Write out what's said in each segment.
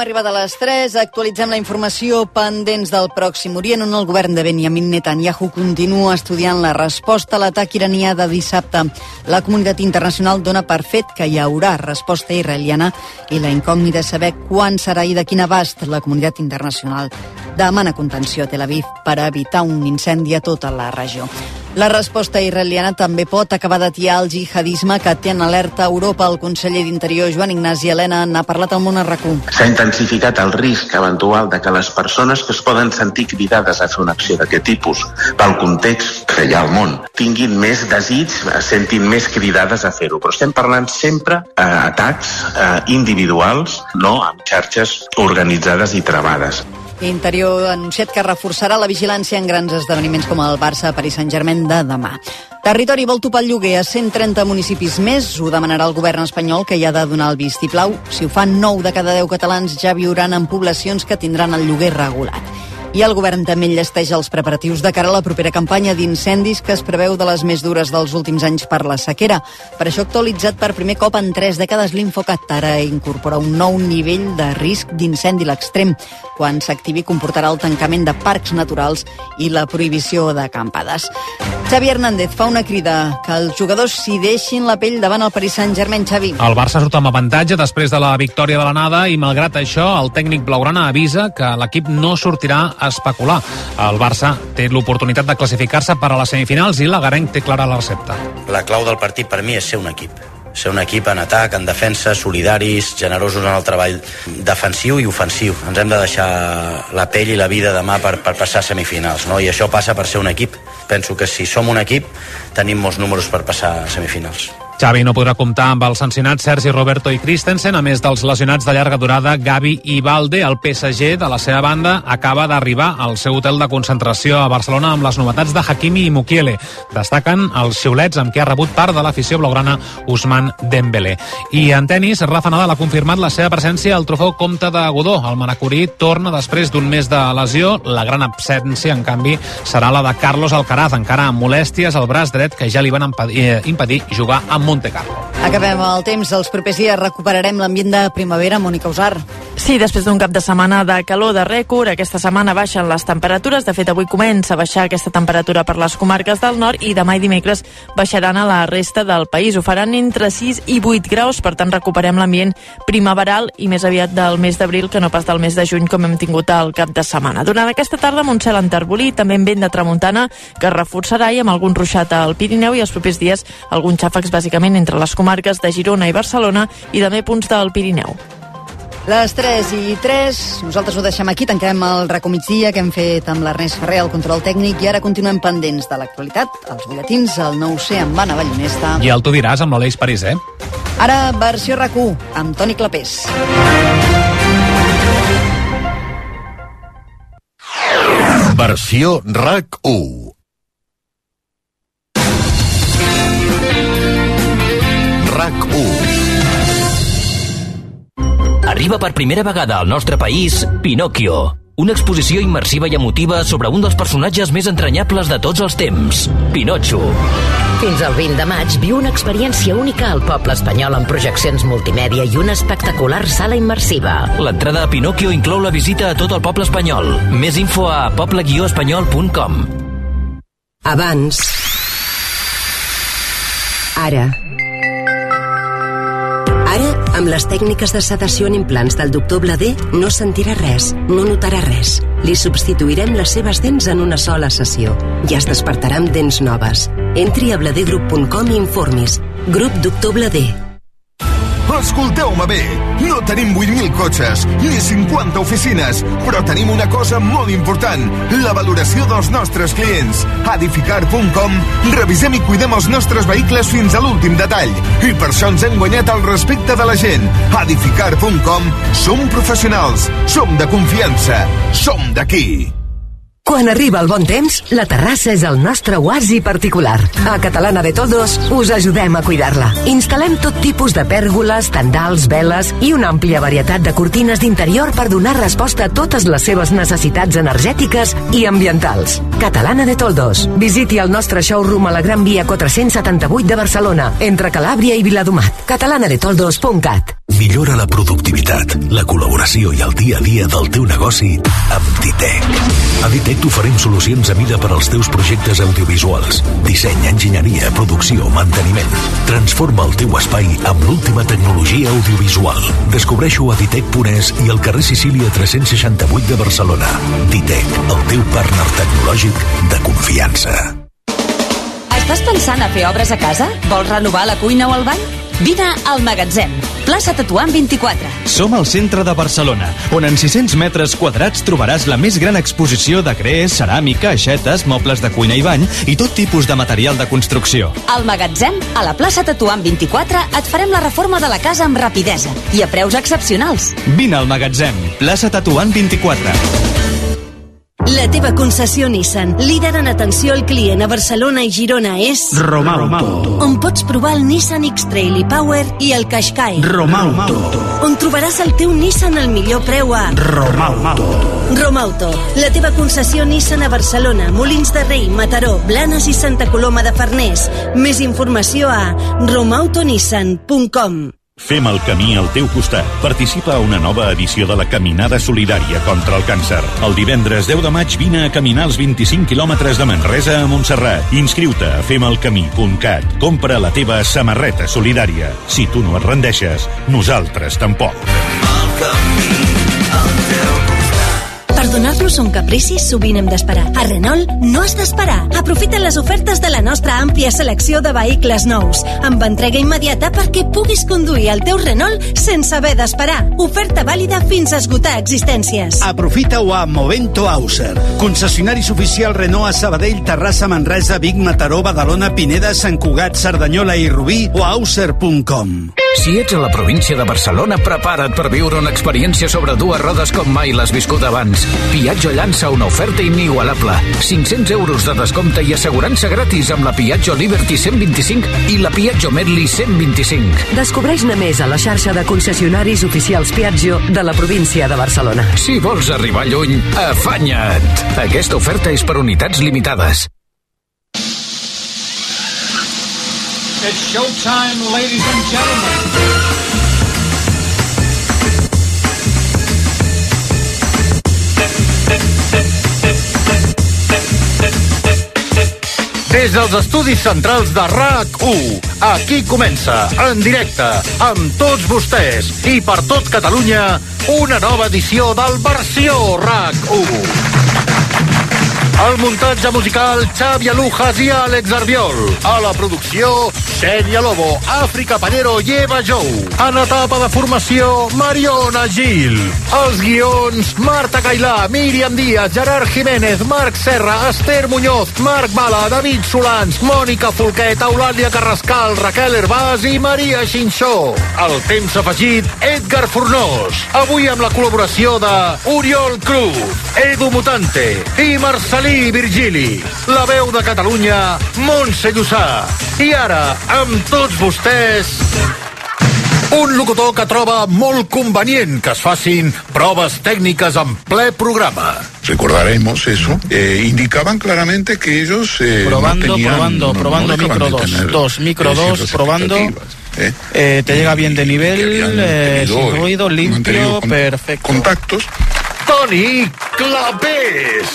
arribat a les 3. Actualitzem la informació pendents del Pròxim Orient, on el govern de Benjamin Netanyahu continua estudiant la resposta a l'atac iranià de dissabte. La comunitat internacional dona per fet que hi haurà resposta israeliana i la incògnita és saber quan serà i de quin abast. La comunitat internacional demana contenció a Tel Aviv per evitar un incendi a tota la regió. La resposta israeliana també pot acabar d'atiar el jihadisme que té en alerta a Europa. El conseller d'Interior, Joan Ignasi Elena, n'ha parlat al Món a RAC1. S'ha intensificat el risc eventual de que les persones que es poden sentir cridades a fer una acció d'aquest tipus, pel context que hi ha al món, tinguin més desig, sentin més cridades a fer-ho. Però estem parlant sempre d'atacs individuals, no amb xarxes organitzades i travades. Interior ha anunciat que reforçarà la vigilància en grans esdeveniments com el Barça-Paris Saint-Germain de demà. Territori vol topar el lloguer a 130 municipis més. Ho demanarà el govern espanyol, que hi ha de donar el vistiplau. Si ho fan 9 de cada 10 catalans ja viuran en poblacions que tindran el lloguer regulat. I el govern també enllesteix els preparatius de cara a la propera campanya d'incendis que es preveu de les més dures dels últims anys per la sequera. Per això ha actualitzat per primer cop en 3 dècades l'Infocat. Ara incorpora un nou nivell de risc d'incendi a l'extrem. Quan s'activi comportarà el tancament de parcs naturals i la prohibició d'acampades. Xavi Hernández fa una crida que els jugadors s'hi deixin la pell davant el Paris Saint-Germain. Xavi. El Barça surt amb avantatge després de la victòria de l'anada i malgrat això el tècnic blaugrana avisa que l'equip no sortirà a especular. El Barça té l'oportunitat de classificar-se per a les semifinals i l'agarenc té clara la recepta. La clau del partit per mi és ser un equip. Ser un equip en atac, en defensa, solidaris, generosos en el treball defensiu i ofensiu. Ens hem de deixar la pell i la vida demà per passar a semifinals, no? I això passa per ser un equip. Penso que si som un equip tenim molts números per passar a semifinals. Xavi no podrà comptar amb els sancionats Sergi Roberto i Christensen, a més dels lesionats de llarga durada Gavi i Balde. El PSG, de la seva banda, acaba d'arribar al seu hotel de concentració a Barcelona amb les novetats de Hakimi i Mukiele. Destaquen els xiulets amb què ha rebut part de l'afició blaugrana Ousmane Dembélé. I en tenis, Rafa Nadal ha confirmat la seva presència al trofeu Comte de Godó. El manacorí torna després d'un mes de lesió. La gran absència, en canvi, serà la de Carlos Alcaraz, encara amb molèsties al braç dret que ja li van impedir jugar amb Monte Carlo. Acabem el temps. Els propers dies recuperarem l'ambient de primavera. Mònica Usar. Sí, després d'un cap de setmana de calor de rècord, aquesta setmana baixen les temperatures. De fet, avui comença a baixar aquesta temperatura per les comarques del nord i demà i dimecres baixaran a la resta del país. Ho faran entre 6 i 8 graus, per tant recuperem l'ambient primaveral i més aviat del mes d'abril que no pas del mes de juny com hem tingut al cap de setmana. Durant aquesta tarda, amb un cel enterbolit, també amb vent de tramuntana que reforçarà i amb algun ruixat al Pirineu i els propers dies alguns xàfecs bàsicament entre les comarques de Girona i Barcelona i també punts del Pirineu. Les 3:03, nosaltres ho deixem aquí, tanquem el RAC1 migdia que hem fet amb l'Ernest Ferrer, el control tècnic, i ara continuem pendents de l'actualitat, els butlletins, el 9C amb Anna Ballonesta. I el Tu diràs amb l'Aleix París, Ara, versió RAC1, amb Toni Clapés. Versió RAC1. RAC1. Arriba per primera vegada al nostre país Pinocchio, una exposició immersiva i emotiva sobre un dels personatges més entranyables de tots els temps, Pinocho. Fins al 20 de maig viu una experiència única al poble espanyol amb projeccions multimèdia i una espectacular sala immersiva. L'entrada a Pinocchio inclou la visita a tot el poble espanyol. Més info a poble-espanyol.com. Abans. Ara. Ara, amb les tècniques de sedació en implants del doctor Blader, no sentirà res, no notarà res. Li substituirem les seves dents en una sola sessió. Ja es despertarà amb dents noves. Entri a bladergroup.com i informis. Grup Doctor Blader. Escolteu-me bé, no tenim 8.000 cotxes ni 50 oficines, però tenim una cosa molt important, la valoració dels nostres clients. A edificar.com revisem i cuidem els nostres vehicles fins a l'últim detall i per això ens hem guanyat el respecte de la gent. A edificar.com som professionals, som de confiança, som d'aquí. Quan arriba el bon temps, la terrassa és el nostre oasi particular. A Catalana de Toldos us ajudem a cuidar-la. Instal·lem tot tipus de pèrgoles, tendals, veles i una àmplia varietat de cortines d'interior per donar resposta a totes les seves necessitats energètiques i ambientals. Catalana de Toldos. Visiti el nostre showroom a la Gran Via 478 de Barcelona, entre Calàbria i Viladomat. catalanadetoldos.cat. Millora la productivitat, la col·laboració i el dia a dia del teu negoci amb Ditec. A Ditec t'oferim solucions a mida per als teus projectes audiovisuals. Disseny, enginyeria, producció, manteniment. Transforma el teu espai amb l'última tecnologia audiovisual. Descobreix-ho a ditec.es i al carrer Sicília 368 de Barcelona. Ditec, el teu partner tecnològic de confiança. Estàs pensant a fer obres a casa? Vols renovar la cuina o el bany? Vine al Magatzem, plaça Tetuan 24. Som al centre de Barcelona, on en 600 metres quadrats trobaràs la més gran exposició de gres, ceràmica, aixetes, mobles de cuina i bany i tot tipus de material de construcció. Al Magatzem, a la plaça Tetuan 24, et farem la reforma de la casa amb rapidesa i a preus excepcionals. Vine al Magatzem, plaça Tetuan 24. La teva concessió Nissan, líder en atenció al client a Barcelona i Girona, és Romauto, on pots provar el Nissan X-Trail i Power i el Qashqai. Romauto, on trobaràs el teu Nissan al millor preu a Romauto. Romauto, la teva concessió Nissan a Barcelona, Molins de Rei, Mataró, Blanes i Santa Coloma de Farners. Més informació a romautonissan.com. Fem el camí al teu costat. Participa a una nova edició de la Caminada Solidària contra el Càncer. El divendres 10 de maig vine a caminar els 25 quilòmetres de Manresa a Montserrat. Inscriu-te a femelcamí.cat. Compra la teva samarreta solidària. Si tu no et rendeixes, nosaltres tampoc. Per donar-nos un caprici sovint hem d'esperar. A Renault no has d'esperar. Aprofita les ofertes de la nostra àmplia selecció de vehicles nous, amb entrega immediata perquè puguis conduir el teu Renault sense haver d'esperar. Oferta vàlida fins a esgotar existències. Aprofita-ho a Movento Auser, concessionaris oficial Renault a Sabadell, Terrassa, Manresa, Vic, Mataró, Badalona, Pineda, Sant Cugat, Cerdanyola i Rubí o auser.com. Si ets a la província de Barcelona, prepara't per viure una experiència sobre dues rodes com mai l'has viscut abans. Piaggio llança una oferta inigualable. 500 euros de descompte i assegurança gratis amb la Piaggio Liberty 125 i la Piaggio Medley 125. Descobreix-ne més a la xarxa de concessionaris oficials Piaggio de la província de Barcelona. Si vols arribar lluny, afanya't! Aquesta oferta és per unitats limitades. It's showtime, ladies and gentlemen. Des dels estudis centrals de RAC1, aquí comença, en directe, amb tots vostès i per tot Catalunya, una nova edició del Versió RAC1. Al muntatge musical, Xavi Alujas i Àlex Arbiol. A la producció, Xènia Lobo, Àfrica Pallero i Eva Jou. En etapa de formació, Mariona Gil. Els guions, Marta Cailà, Míriam Díaz, Gerard Jiménez, Marc Serra, Esther Muñoz, Marc Bala, David Solans, Mònica Folquet, Eulàlia Carrascal, Raquel Herbàs i Maria Xinxó. El temps afegit, Edgar Fornós. Avui amb la col·laboració de Oriol Cruz, Edu Mutante i Marcelí Virgili. La veu de Catalunya, Montse Llussà. I ara, amb tots vostès, un locutor que troba molt convenient que es facin proves tècniques en ple programa. Recordaremos eso. Indicaban claramente que ellos probando, no tenían, probando micro 2, micro 2, probando. Te llega bien de nivel, sin ruido, limpio, perfecto. Contactos. Toni Clapés.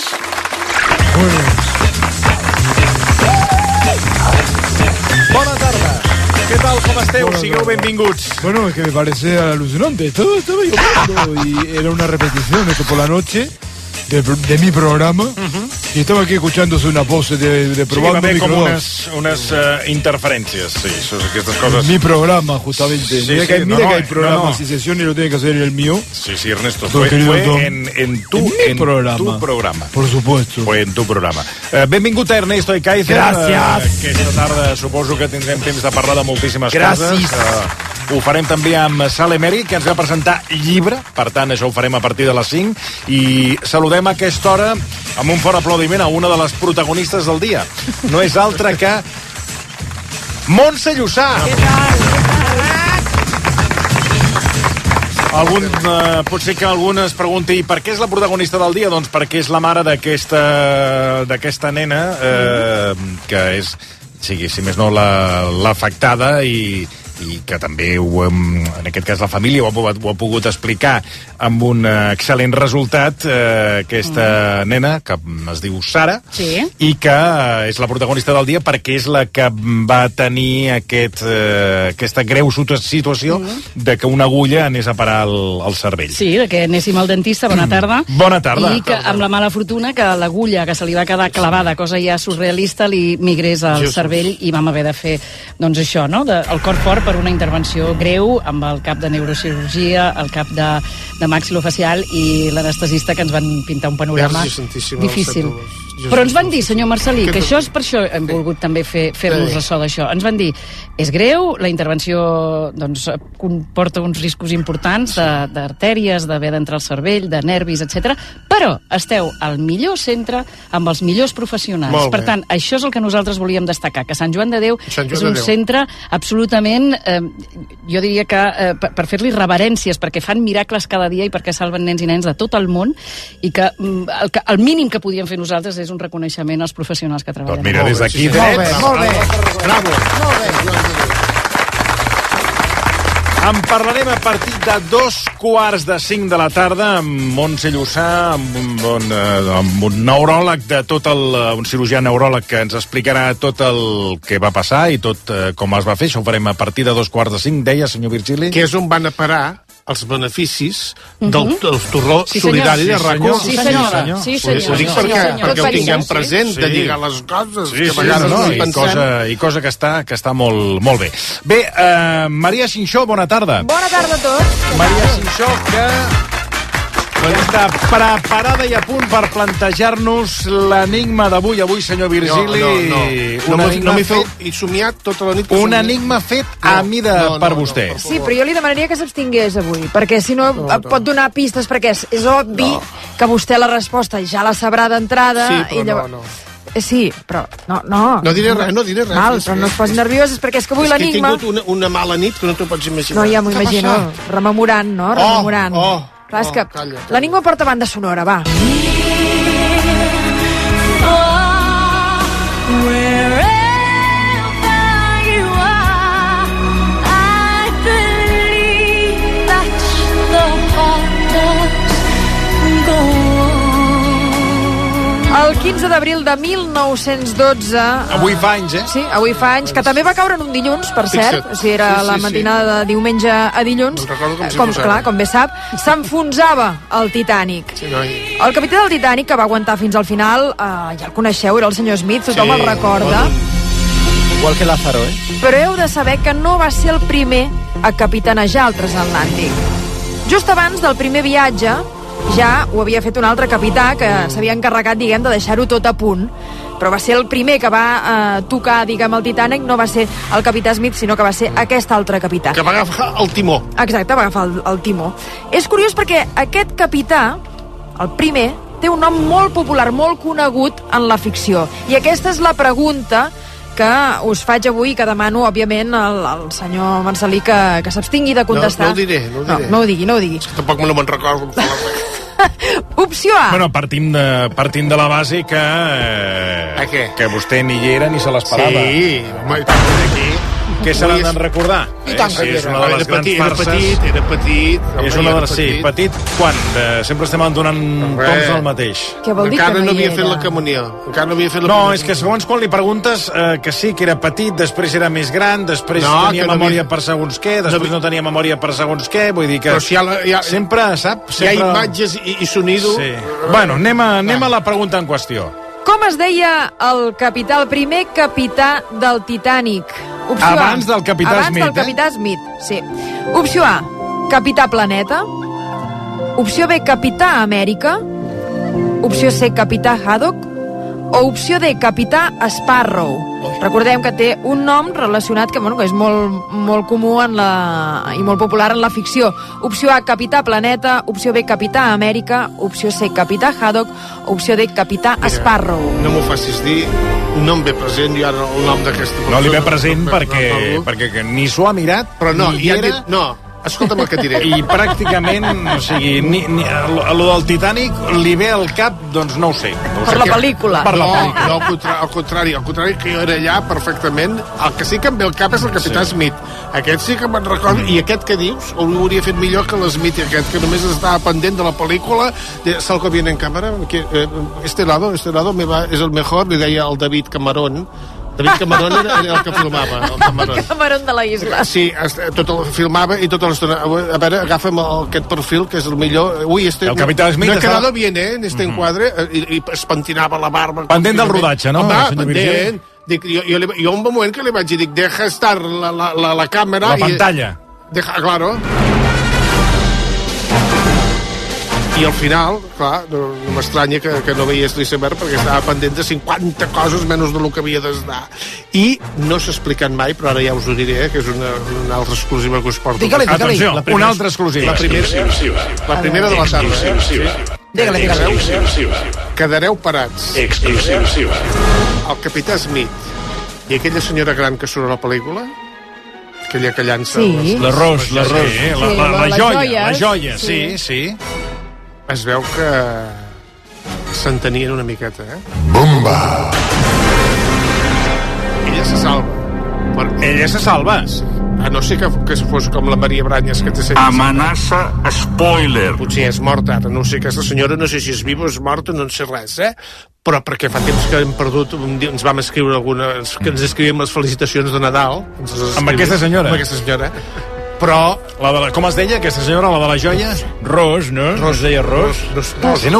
Bona tarda. ¿Qué tal? ¿Cómo esteu? Bueno, sigueu benvinguts. Bueno, es que me parece alucinante. Todo estaba lloviendo y era una repetición esto por la noche de mi programa. Y estaba aquí escuchándose una pose de probando sí, micro com 2. unes interferències, sí, aquestes coses. Mi programa, justamente. Sí, mira sí, que hay programas y sesiones y lo tiene que hacer el mío. Sí, sí, Ernesto, fue en tu programa. Por supuesto. Fue en tu programa. Benvingut a Ernesto i Kaiser. Gràcies. Aquesta tarda suposo que tindrem temps de parlar de moltíssimes Gràcies. coses. Ho farem també amb Sal Emeri, que ens va presentar llibre, per tant, això ho farem a partir de les 5, i saludem a aquesta hora amb un fort aplaudiment a una de les protagonistes del dia. No és altra que Montse Llussà. Què tal? Potser que algun es pregunti per què és la protagonista del dia? Doncs perquè és la mare d'aquesta nena que és, si més no, l'afectada i i que també en aquest cas la família ho ha pogut explicar amb un excel·lent resultat, aquesta nena, que es diu Sara, i que és la protagonista del dia perquè és la que va tenir aquesta greu situació de que una agulla anés a parar al cervell. Sí, que anéssim al dentista, bona tarda. Bona tarda. I que amb la mala fortuna que l'agulla que se li va quedar clavada, cosa ja surrealista, li migrés al cervell i vam haver de fer, doncs això, no? El cor fort per una intervenció greu amb el cap de neurocirurgia, el cap de maxilofacial i l'anestesista, que ens van pintar un panorama difícil. Però ens van dir, senyor Marcelí, que això és per això hem volgut també fer-nos ressò d'això. Ens van dir, és greu, la intervenció comporta uns riscos importants d'artèries, d'haver d'entrar al cervell, de nervis, etc. Però esteu al millor centre amb els millors professionals. Per tant, això és el que nosaltres volíem destacar, que Sant Joan de Déu és un centre absolutament, jo diria que per fer-li reverències, perquè fan miracles cada dia i perquè salven nens i nens de tot el món, i que el mínim que podíem fer nosaltres és un reconeixement als professionals que treballen. Doncs mira, des d'aquí... Molt bé. Bravo. En parlarem a partir de 4:45 de la tarda amb Montse Llussà, amb un neuròleg un cirurgià neuròleg que ens explicarà tot el que va passar i tot com es va fer. Això ho farem a partir de 4:45, deia, senyor Virgili. Que és on van a parar els beneficis del torró solidari de RAC1. Sí, senyor. Ho dic perquè ho tinguem present, de lligar les coses, que a vegades no pensem. I cosa que està molt bé. Bé, Maria Xinxó, bona tarda. Bona tarda a tots. Maria Xinxó, que està preparada i a punt per plantejar-nos l'enigma d'avui, senyor Virgili. No m'hi feu somiat tota la nit. Un enigma fet a mida per vostè. Sí, però jo li demanaria que s'abstingués avui, perquè si no pot donar pistes, perquè és obvi que vostè la resposta ja la sabrà d'entrada. Sí, però no. Sí, però no. No diré res. Val, però no es posi nerviós, és perquè és que avui l'enigma... És que he tingut una mala nit que no t'ho pots imaginar. No, ja m'ho imagino. Rememorant, no? Rememorant. Clar, és que l'enigma porta banda sonora, va. El 15 d'abril de 1912... Avui fa anys, Sí, avui fa anys, que també va caure en un dilluns, per cert. O sigui, era la matinada de diumenge a dilluns. Com bé sap, s'enfonsava el Titanic. El capità del Titanic, que va aguantar fins al final, ja el coneixeu, era el senyor Smith, tothom el recorda. Igual que Lázaro, Però heu de saber que no va ser el primer a capitanejar el transatlàntic. Just abans del primer viatge, ja ho havia fet un altre capità que s'havia encarregat, diguem, de deixar-ho tot a punt, però va ser el primer que va tocar, diguem, el Titanic. No va ser el capità Smith, sinó que va ser aquest altre capità. Que va agafar el timó. Exacte, va agafar el timó. És curiós perquè aquest capità, el primer, té un nom molt popular, molt conegut en la ficció. I aquesta és la pregunta que us faig avui, que demano, òbviament, al senyor Marcelí que s'abstingui de contestar. No ho diré. No ho digui. És que tampoc no me'n recordo. Opció A. Bueno, partim de la base que vostè ni hi era ni se l'esperava. Sí, home, i tant aquí. Què se l'han de recordar? I tant que és una de les grans farses. Era petit. És una de les... Sí, petit quan? Sempre estem donant toms al mateix. Què vol dir que no havia fet la comunió. No, és que segons quan li preguntes que sí, que era petit, després era més gran, després tenia memòria per segons què, després no tenia memòria per segons què, vull dir que... Sempre, sap? Hi ha imatges i sonido. Bueno, anem a la pregunta en qüestió. Com es deia el primer capità del Titanic? Opció abans del capità Smith. Abans del capità Smith, sí. Opció A, capità Planeta. Opció B, capità Amèrica. Opció C, capità Haddock. O opció D, capità Sparrow. Recordem que té un nom relacionat que és molt comú i molt popular en la ficció. Opció A, capità Planeta. Opció B, capità Amèrica. Opció C, capità Haddock. Opció D, capità Sparrow. No m'ho facis dir, no em ve present jo ara el nom d'aquesta persona. No li ve present perquè ni s'ho ha mirat, però no, ni hi era, Escolta'm el que et diré. I pràcticament, o sigui, lo del Titanic li ve al cap, doncs no ho sé. Per la pel·lícula. No, al contrari, que jo era allà perfectament. El que sí que em ve al cap és el Capità Smith. Aquest sí que me'n recordo, i aquest que dius, ho hauria fet millor que l'Smith, aquest que només estava pendent de la pel·lícula, de Salgo bien en cámara, este lado és el mejor, li deia el David Cameron. David Cameron era el que filmava, el Cameron. Cameron de la isla. Sí, filmava i tota l'estona. A veure, agafa'm aquest perfil, que és el millor. Ui, el Capità Smith no ha quedado bien, en este enquadre, i es pentinava la barba. Pendent del rodatge, no? Home, pendent. Jo un moment que li vaig dir, deja estar la càmera... La pantalla. Claro. I al final, clar, no m'estranya que no veiés l'iceberg perquè estava pendent de 50 coses menys del que havia d'estar. I no s'ha explicat mai, però ara ja us ho diré, que és una altra exclusiva que us porto. Atenció, una altra exclusiva. La primera de la tarda. Digue-li. Quedareu parats. Exclusiva. El Capità Smith i aquella senyora gran que surt a la pel·lícula, aquella que llança... Sí. L'arròs. La joia, sí. Es veu que s'entenien una miqueta, Bomba! Ella se salva. Ella se salva? A no ser que fos com la Maria Branyes, que té sentit. Amenaça spoiler. Potser és morta ara, no sé, aquesta senyora no sé si és viva o és morta, no en sé res, però perquè fa temps que hem perdut, ens vam escriure que ens escrivim les felicitacions de Nadal. Amb aquesta senyora? Amb aquesta senyora. Però... com es deia aquesta senyora, la de la joia? Ros, no? Es deia Ros? Rosa.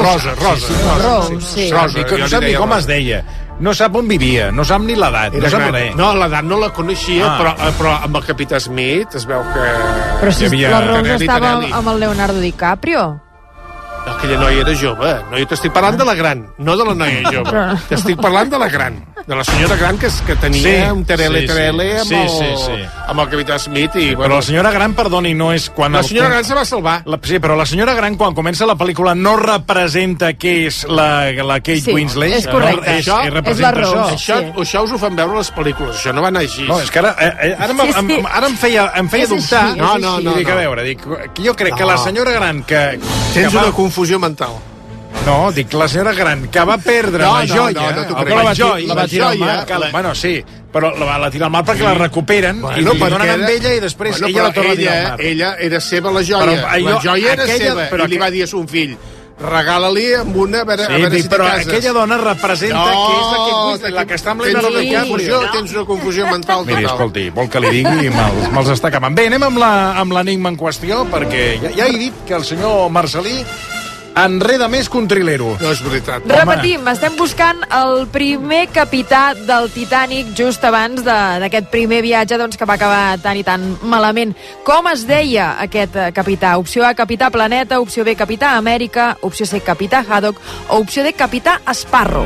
No sap ni com es deia. No sap on vivia, no sap ni l'edat, no sap res. No, l'edat no la coneixia, però amb el Capità Smith es veu que... Però si la Rose estava amb el Leonardo DiCaprio. Aquella noia era jove. No, jo t'estic parlant de la gran, no de la noia jove. T'estic parlant de la gran, de la senyora gran que tenia un terele amb el Capità Smith. Però la senyora gran, perdoni, no és quan... La senyora gran se va salvar. Sí, però la senyora gran, quan comença la pel·lícula, no representa que és la Kate Winslet. És correcte. És la Rose. Això us ho fan veure les pel·lícules, això no va anar així. No, és que ara em feia dubtar. No. Dic, a veure, jo crec que la senyora gran que... Tens una confusió mental. No, dic la senyora gran que va perdre la joia. La va tirar al mar. Bueno, sí, però la tira al mar perquè la recuperen i li donen amb ella i després ella la torna a tirar al mar. Ella era seva, la joia. La joia era seva i li va dir a son fill, regala-li amb una... Sí, però aquella dona representa que és la Kate Winslet, la que està amb Leonardo DiCaprio. Tens una confusió mental. Miri, escolti, vol que li digui, me'ls està acabant. Bé, anem amb l'enigma en qüestió, perquè ja he dit que el senyor Marcelí enreda més que un trilero. No és veritat. Repetim, estem buscant el primer capità del Titanic just abans d'aquest primer viatge que va acabar tan i tan malament. Com es deia aquest capità? Opció A, Capità Planeta, opció B, Capità Amèrica, opció C, Capità Haddock o opció D, Capità Sparrow.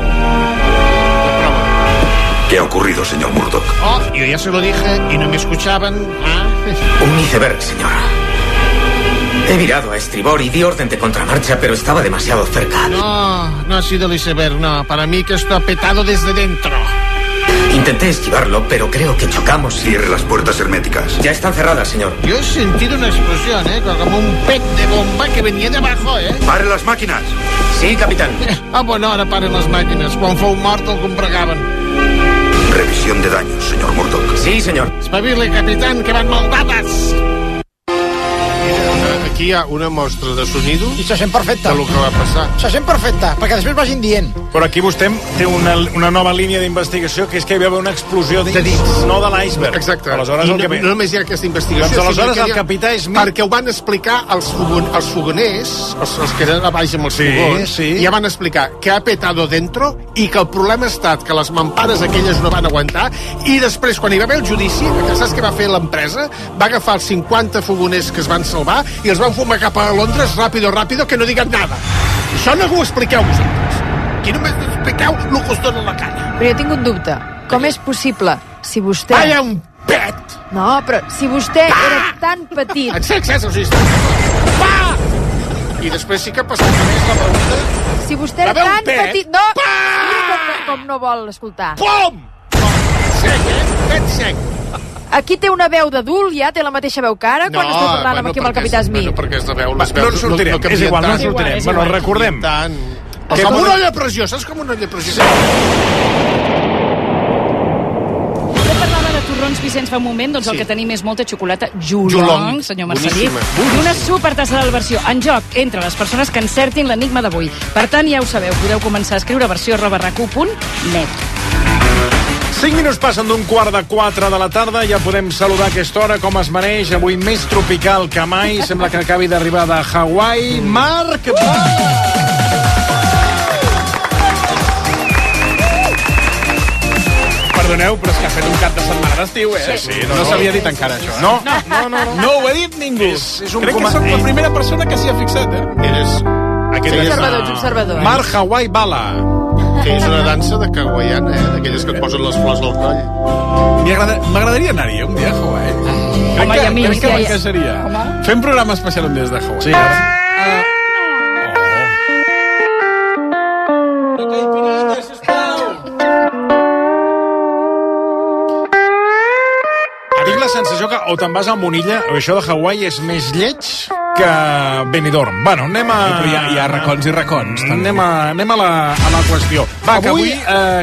¿Qué ha ocurrido, señor Murdoch? Yo ya se lo dije y no me escuchaban. Un iceberg, señora. He virado a estribor y di orden de contramarcha, pero estaba demasiado cerca. No ha sido el iceberg, no. Para mí que esto ha petado desde dentro. Intenté esquivarlo, pero creo que chocamos. Cierre las puertas herméticas. Ya están cerradas, señor. Yo he sentido una explosión, como un pet de bomba que venía de abajo, ¡Paren las máquinas! Sí, capitán. Bueno, ara paren les màquines. Quan fou mort el compregaven. Revisión de daños, señor Murdoch. Sí, señor. Espavili, capitán, que van mal dades. Aquí hi ha una mostra de sonido i se sent perfecta de lo que va passar. Se sent perfecta, perquè després vagin dient. Però aquí vostè té una nova línia d'investigació, que és que hi va haver una explosió dins, no de l'iceberg. Exacte. Aleshores, no només hi ha aquesta investigació. Doncs aleshores el capità Smith... Perquè ho van explicar els fogoners, els que eren a baix amb els fogons, ja van explicar que ha petado dentro i que el problema ha estat que les mampares aquelles no van aguantar i després, quan hi va haver el judici, que saps què va fer l'empresa? Va agafar els 50 fogoners que es van salvar i els van fumar cap a Londres, ràpido, que no diguen nada. Això no ho expliqueu vosaltres. Aquí només expliqueu el que us dona la cara. Però jo tinc un dubte. Com és possible, si vostè... Vaya un pet! No, però si vostè era tan petit... Excés, I després sí que ha passat més la pregunta. Si vostè era tan petit... No! Com no vol escoltar. Pum! Sec, ben sec. Aquí té una veu d'adult, ja té la mateixa veu que ara, quan estem parlant aquí amb el Capità Smith. No, perquè és de veu, les veus... No en sortirem, és igual, no en sortirem. Bueno, recordem. Com una olla pressió, saps com una olla pressió? Torrons Vicenç fa un moment, doncs el que tenim és molta xocolata Julong, senyor Marcelí, i una supertassa de la versió en joc entre les persones que encertin l'enigma d'avui. Per tant, ja ho sabeu, podeu començar a escriure versió@rac1.net. 5 minuts passen d'un 3:15 de la tarda, ja podem saludar a aquesta hora, com es mereix, avui més tropical que mai, sembla que acabi d'arribar de Hawaii, Marc Bala! Perdoneu, però és que ha fet un cap de setmana d'estiu, Sí, no s'havia dit encara, això. No ho ha dit ningú. Crec que soc la primera persona que s'hi ha fixat, Observador. Marc Hawaii Bala. Que és una dansa de hawaiana, d'aquelles que et posen les flors al coll. M'agradaria anar-hi un dia a Hawaii. Home, i a mi, crec que m'encaixaria. Fem programa especial un dia des de Hawaii. Sí, tinc la sensació que o te'n vas a Monilla o això de Hawaii és més lleig que Benidorm. Bueno, anem a... Però hi ha racons i racons. Anem a la qüestió. Va, que avui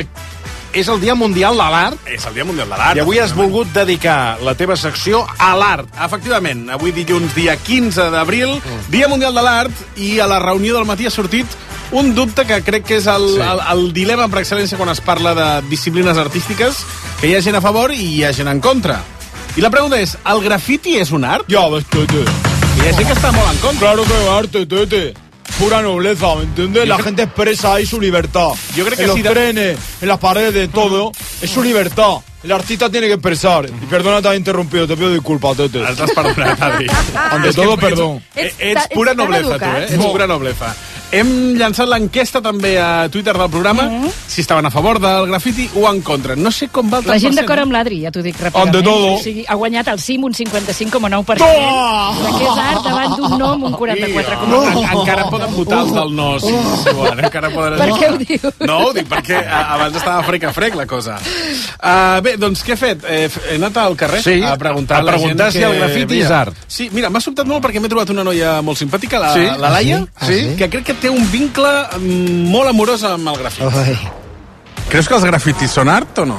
és el Dia Mundial de l'Art. És el Dia Mundial de l'Art. I avui has volgut dedicar la teva secció a l'art. Efectivament, avui dilluns, dia 15 d'abril, Dia Mundial de l'Art, i a la reunió del matí ha sortit un dubte que crec que és el dilema per excel·lència quan es parla de disciplines artístiques, que hi ha gent a favor i hi ha gent en contra. Y la pregunta es, ¿el graffiti es un art? Ya ves, Tete. Y ya sé que está mola en contra. Claro que es arte, Tete. Pura nobleza, ¿me entiendes? La gente expresa ahí su libertad. Yo creo que en los trenes, en las paredes, todo. Es su libertad. El artista tiene que expresar. Y perdona, te has interrumpido, te pido disculpas, Tete. Has perdonat, Adri. Ante todo, perdón. Ets pura nobleza, tu, Ets pura nobleza. Hem llançat l'enquesta també a Twitter del programa, si estaven a favor del graffiti o en contra. No sé com va el tant La gent per cent. d'acord amb l'Adri, ja t'ho dic ràpidament. Ante todo. O sigui, ha guanyat el sí amb un 55,9%, que és art davant d'un no amb un 44,9%. Encara poden votar els del no, si volen. Encara poden... Per què ho dius? No, ho dic perquè abans estava frec a frec la cosa. Bé, doncs què he fet? He anat al carrer a preguntar a la gent si el graffiti és art. Sí, mira, m'ha sobtat molt perquè m'he trobat una noia molt simpàtica, la Laia, que crec que té un vincle molt amorós amb el grafiti. Creus que els grafitis són art o no?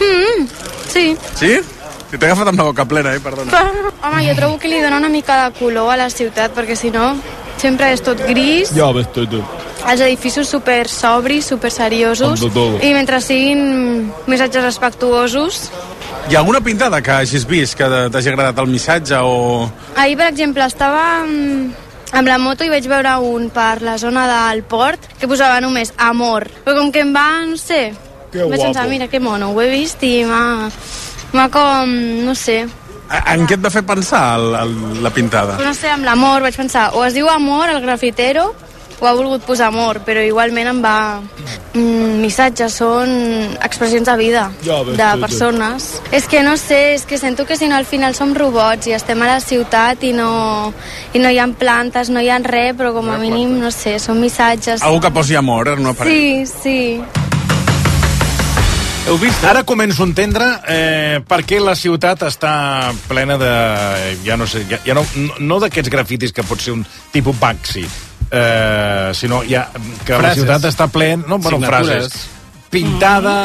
Sí. Sí? T'he agafat amb la boca plena, perdona. Home, jo trobo que li dona una mica de color a la ciutat, perquè si no sempre és tot gris. Ja ves, Tete. Els edificis super sobris, super seriosos, i mentre siguin missatges respectuosos. Hi ha alguna pintada que hagis vist que t'hagi agradat el missatge o... Ahir, per exemple, estava amb la moto i vaig veure un per la zona del port que posava només amor. Però com que em va, no sé, vaig pensar, mira que mono, ho he vist i m'ha com, no sé. En què et va fer pensar la pintada? No sé, amb l'amor vaig pensar, o es diu amor el grafitero o ha volgut posar amor, però igualment em va... missatges, són expressions de vida de persones. És que no sé, és que sento que si no al final som robots i estem a la ciutat i no hi ha plantes, no hi ha res, però com a mínim, no sé, són missatges. Algú que posi amor, no? Sí, sí. Heu vist? Ara començo a entendre per què la ciutat està plena de... Ja no sé, ja no d'aquests grafitis que pot ser un tipus Banksy, sinó ja que frases. La ciutat està plena... No, bueno, frases. Pintada,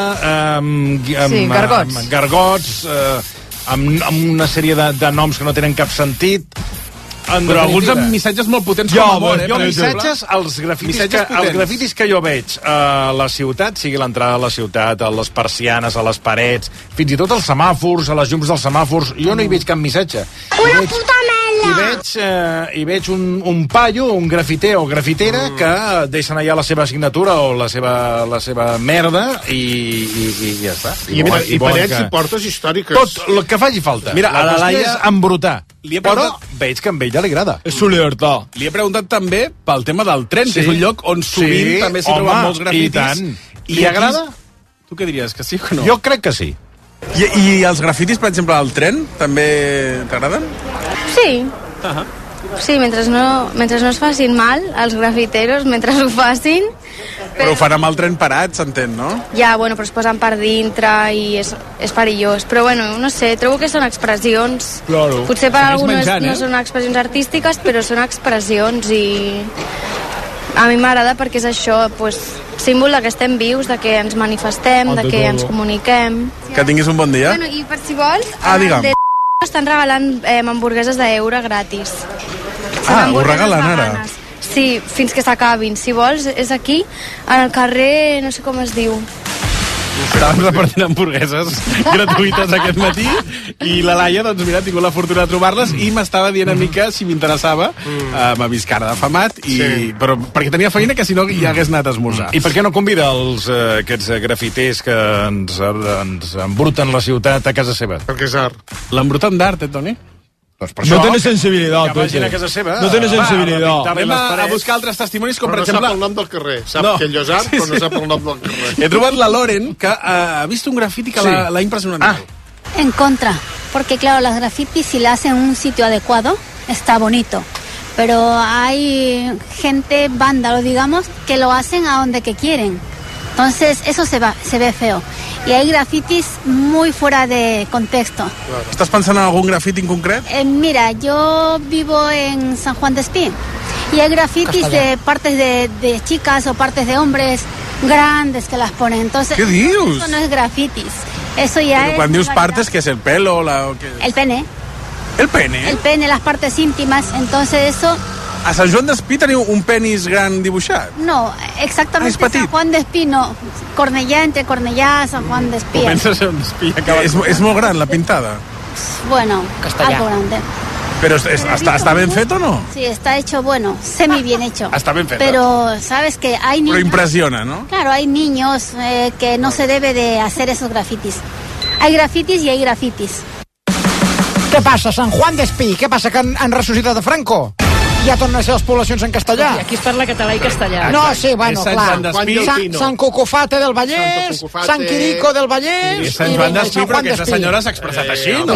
amb gargots, amb una sèrie de noms que no tenen cap sentit... Però alguns amb missatges molt potents com amor, jo missatges, els grafitis que jo veig a la ciutat, sigui l'entrada a la ciutat, a les persianes, a les parets, fins i tot als semàfors, a les llums dels semàfors, jo no hi veig cap missatge. Una puta mela! I veig un paio, un grafiter o grafitera que deixen allà la seva signatura o la seva merda i ja està. I parets i portes històriques. Tot el que faci falta. Mira, la qüestió és embrutar. Però veig que a ella li agrada. És su libertad. Li he preguntat també pel tema del tren, que és un lloc on sovint també s'hi troben molts grafitis. I tant. I agrada? Tu què diries, que sí o no? Jo crec que sí. I els grafitis, per exemple, al tren, també t'agraden? Sí. Sí, mentre no es facin mal, els grafiteros, mentre ho facin... Però ho fan amb el tren parat, s'entén, no? Ja, bueno, però es posen per dintre i és perillós. Però, bueno, no sé, trobo que són expressions. Claro. Potser per algú no són expressions artístiques, però són expressions i... A mi m'agrada perquè és això, pues, símbol de que estem vius, de que ens manifestem, de que ens comuniquem. Que tinguis un bon dia. Bueno, i per si vols, digue'm. estan regalant hamburgueses d'euro gratis. Ho regalen ara? Sí, fins que s'acabin. Si vols, és aquí, al carrer, no sé com es diu. Estàvem repartint hamburgueses gratuïtes aquest matí i la Laia, doncs mira, ha tingut la fortuna de trobar-les i m'estava dient a mi que si m'interessava m'ha vist cara d'afamat però perquè tenia feina que si no hi hagués anat a esmorzar. I per què no convida aquests grafiters que ens embruten la ciutat a casa seva? Perquè és art. L'embruten d'art, Toni? No tienes sensibilidad. Que vagin a casa seva. No tienes sensibilidad. Anem a buscar altres testimonis, com per exemple... No sap el nom del carrer. Sap que allò és art, però no sap el nom del carrer. He trobat la Loren, que ha vist un grafiti que l'ha impressionat. En contra, porque claro, las grafitis si le hacen un sitio adecuado, está bonito. Pero hay gente, vándalo, digamos, que lo hacen a donde que quieren. Entonces, eso se ve feo. Y hay grafitis muy fuera de contexto. Claro. ¿Estás pensando en algún grafiti en concreto? Mira, yo vivo en San Juan de Espí y hay grafitis de partes de chicas o partes de hombres grandes que las ponen. Entonces, ¿qué dios? Eso no es grafitis. Eso ya es... Cuando dices partes, ¿qué es el pelo? ¿O qué? El pene. ¿El pene? El pene, las partes íntimas. Entonces, eso... A Sant Joan d'Espí teniu un penis gran dibuixat? No, exactament San Juan d'Espí no. Cornellà, entre Cornellà, San Juan d'Espí. Comença a ser un espí. És molt gran la pintada? Bueno, algo grande. ¿Pero está bien feto o no? Sí, está hecho, bueno, semi bien hecho. Está bien feto. Pero, ¿sabes qué? Hay niños... Pero impresiona, ¿no? Claro, hay niños que no se debe de hacer esos grafitis. Hay grafitis y hay grafitis. Què passa, Sant Juan d'Espí? Què passa, que han ressuscitat a Franco? Ja tornen a ser les poblacions en castellà. Aquí es parla català i castellà. No, sí, bueno, clar. Sant Cucufate del Vallès, Sant Quirico del Vallès... I Sant Joan d'Espí, però aquesta senyora s'ha expressat així, no?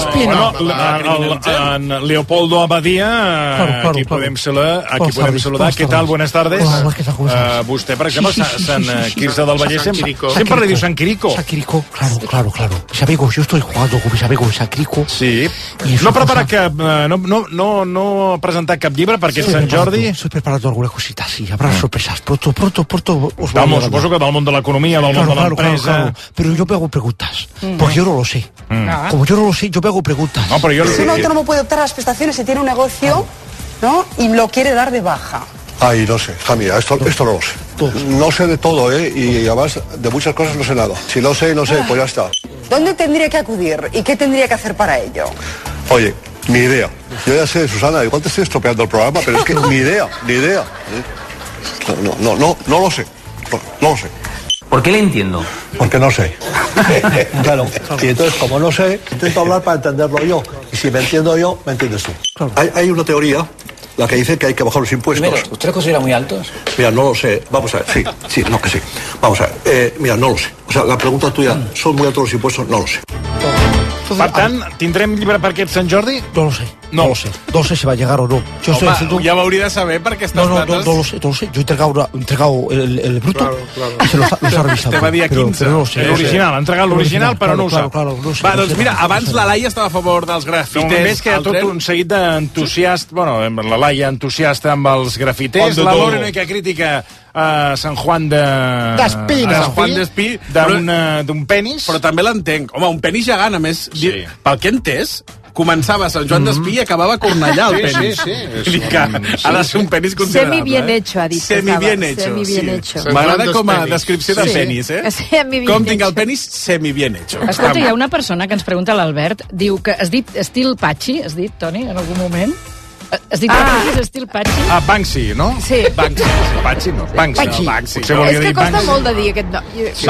En Leopoldo Abadia, aquí podem saludar. Què tal? Buenas tardes. Vostè, per exemple, Sant Quirze del Vallès, sempre li diu Sant Quirico. Sant Quirico, claro. Mis amigos, yo estoy jugando con mis amigos Sant Quirico. Sí. No ha preparat cap... No ha presentat cap llibre perquè és Sant Jordi. Estoy preparando alguna cosita, sí, habrá sorpresas. Pronto os voy a Vamos, suposo que del món de l'economia, del món de l'empresa... Pero yo me hago preguntas, porque yo no lo sé. Como yo no lo sé, yo me hago preguntas. No, pero yo... Si un autónomo puede optar a las prestaciones si tiene un negocio, ¿no? Y lo quiere dar de baja. Ay, no sé, mira, esto no lo sé. No sé de todo, y además de muchas cosas no sé nada. Si no sé, pues ya está. ¿Dónde tendría que acudir y qué tendría que hacer para ello? Oye, ni idea. Yo ya sé, Susana, igual te estoy estropeando el programa, pero es que ni idea. No lo sé. No lo sé. ¿Por qué le entiendo? Porque no sé. Claro. Y entonces, como no sé, intento hablar para entenderlo yo. Y si me entiendo yo, me entiendes tú. Hay una teoría, la que dice que hay que bajar los impuestos. Primero, ¿usted los considera muy altos? Mira, no lo sé. Vamos a ver. Sí. Vamos a ver. Mira, no lo sé. O sea, la pregunta tuya, ¿son muy altos los impuestos? No lo sé. Per tant, tindrem llibre per aquest Sant Jordi? No lo sé. No lo sé si va a llegar o no. Yo estoy haciendo... ya va a hauria de saber perquè estas dates... No lo sé. Yo he entregado el bruto y se los ha revisado. Te va dir a 15. Però no lo sé. L'original, ha entregat l'original, però no ho sap. Claro, no sé. Va, doncs mira, abans la Laia estava a favor dels grafiters. Només que tot un seguit d'entusiastes, la Laia entusiasta amb els grafiters, la Lorena que critica a Sant Juan d'Espí d'un penis. Però també l'entenc. Home, un penis gegant, a més, pel que he entès, començava a Sant Joan d'Espí i acabava a Cornellà, el penis. Sí. Ha de ser un penis considerable. Semi bien hecho, ha dit. Semi bien hecho. M'agrada com a descripció de penis, Com tinc el penis, semi bien hecho. Escolta, hi ha una persona que ens pregunta, l'Albert, diu que has dit estil Patxi, has dit, Toni, en algun moment? Has dit estil Patxi? Banksy, no? Sí. Banksy. Patxi no. Banksy. És que costa molt de dir aquest nom.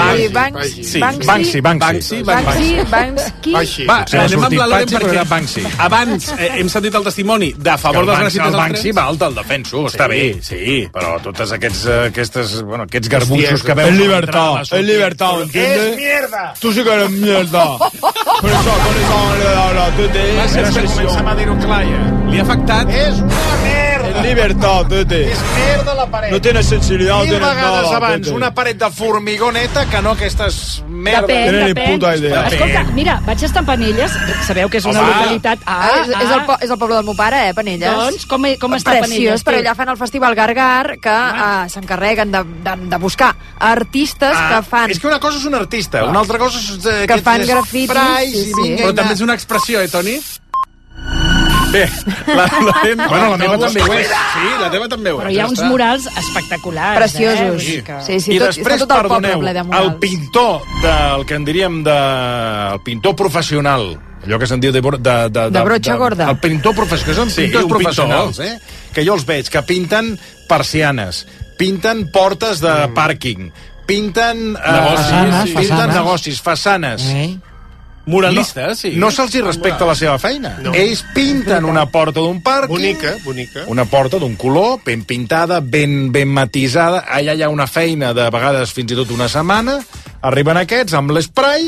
Banksy. Va, anem amb la Loren perquè abans hem sentit el testimoni de favor dels grafiters. El Banksy va el defenso, està bé. Sí, però tots aquests garbutxos que veus... Es libertad, ¿entiendes? ¡Es mierda! Tú sí que eres mierda. Con eso, començam a dir-ho clar, ja. Li ha afectat... És una libertad, Tete. És merda la paret. No tienes sensibilidad, no Mil tienes vegades nada, abans Tete. una paret de formigó neta que no aquestes merdes. Depèn. Escolta, mira, vaig estar a Penelles, sabeu que és una localitat... És el poble del meu pare, Penelles. Doncs, com està Penelles? Preciós, però allà fan el Festival Gargar, que s'encarreguen de buscar artistes que fan... És que una cosa és un artista, una altra cosa és... que fan grafitis. Però també és una expressió, Toni? Bé, la meva també ho és. Sí, la teva també ho és. Però hi ha uns murals espectaculars. Preciosos. I després, perdoneu, el pintor del que en diríem el pintor professional, allò que se'n diu de brocha gorda. El pintor professional, que són pintors professionals, que jo els veig, que pinten persianes, pinten portes de pàrquing, pinten negocis, façanes. Muralistes, sí. No se'ls respecta la seva feina. Ells pinten una porta d'un pàrquing, bonica. Una porta d'un color, ben pintada, ben matisada. Allà hi ha una feina, de vegades fins i tot una setmana. Arriben aquests amb l'esprai.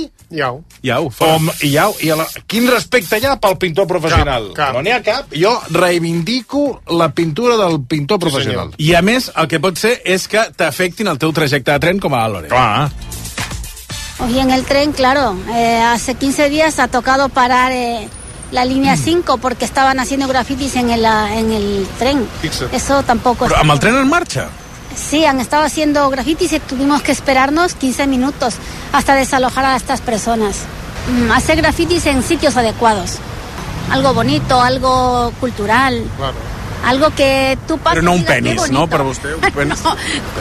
Quin respecte hi ha pel pintor professional? Cap. No n'hi ha cap. Jo reivindico la pintura del pintor professional. I a més, el que pot ser és que t'afectin el teu trajecte de tren com a Lore. Clar. Oye, en el tren, claro, hace 15 días ha tocado parar la línea 5 porque estaban haciendo grafitis en el tren. Eso tampoco Però amb el tren en marxa? Sí, han estado haciendo grafitis y tuvimos que esperarnos 15 minutos hasta desalojar a estas personas. Hacer grafitis en sitios adecuados. Algo bonito, algo cultural. Claro. Algo que tú pases. Però no un penis, no? Per vostè, un penis. No,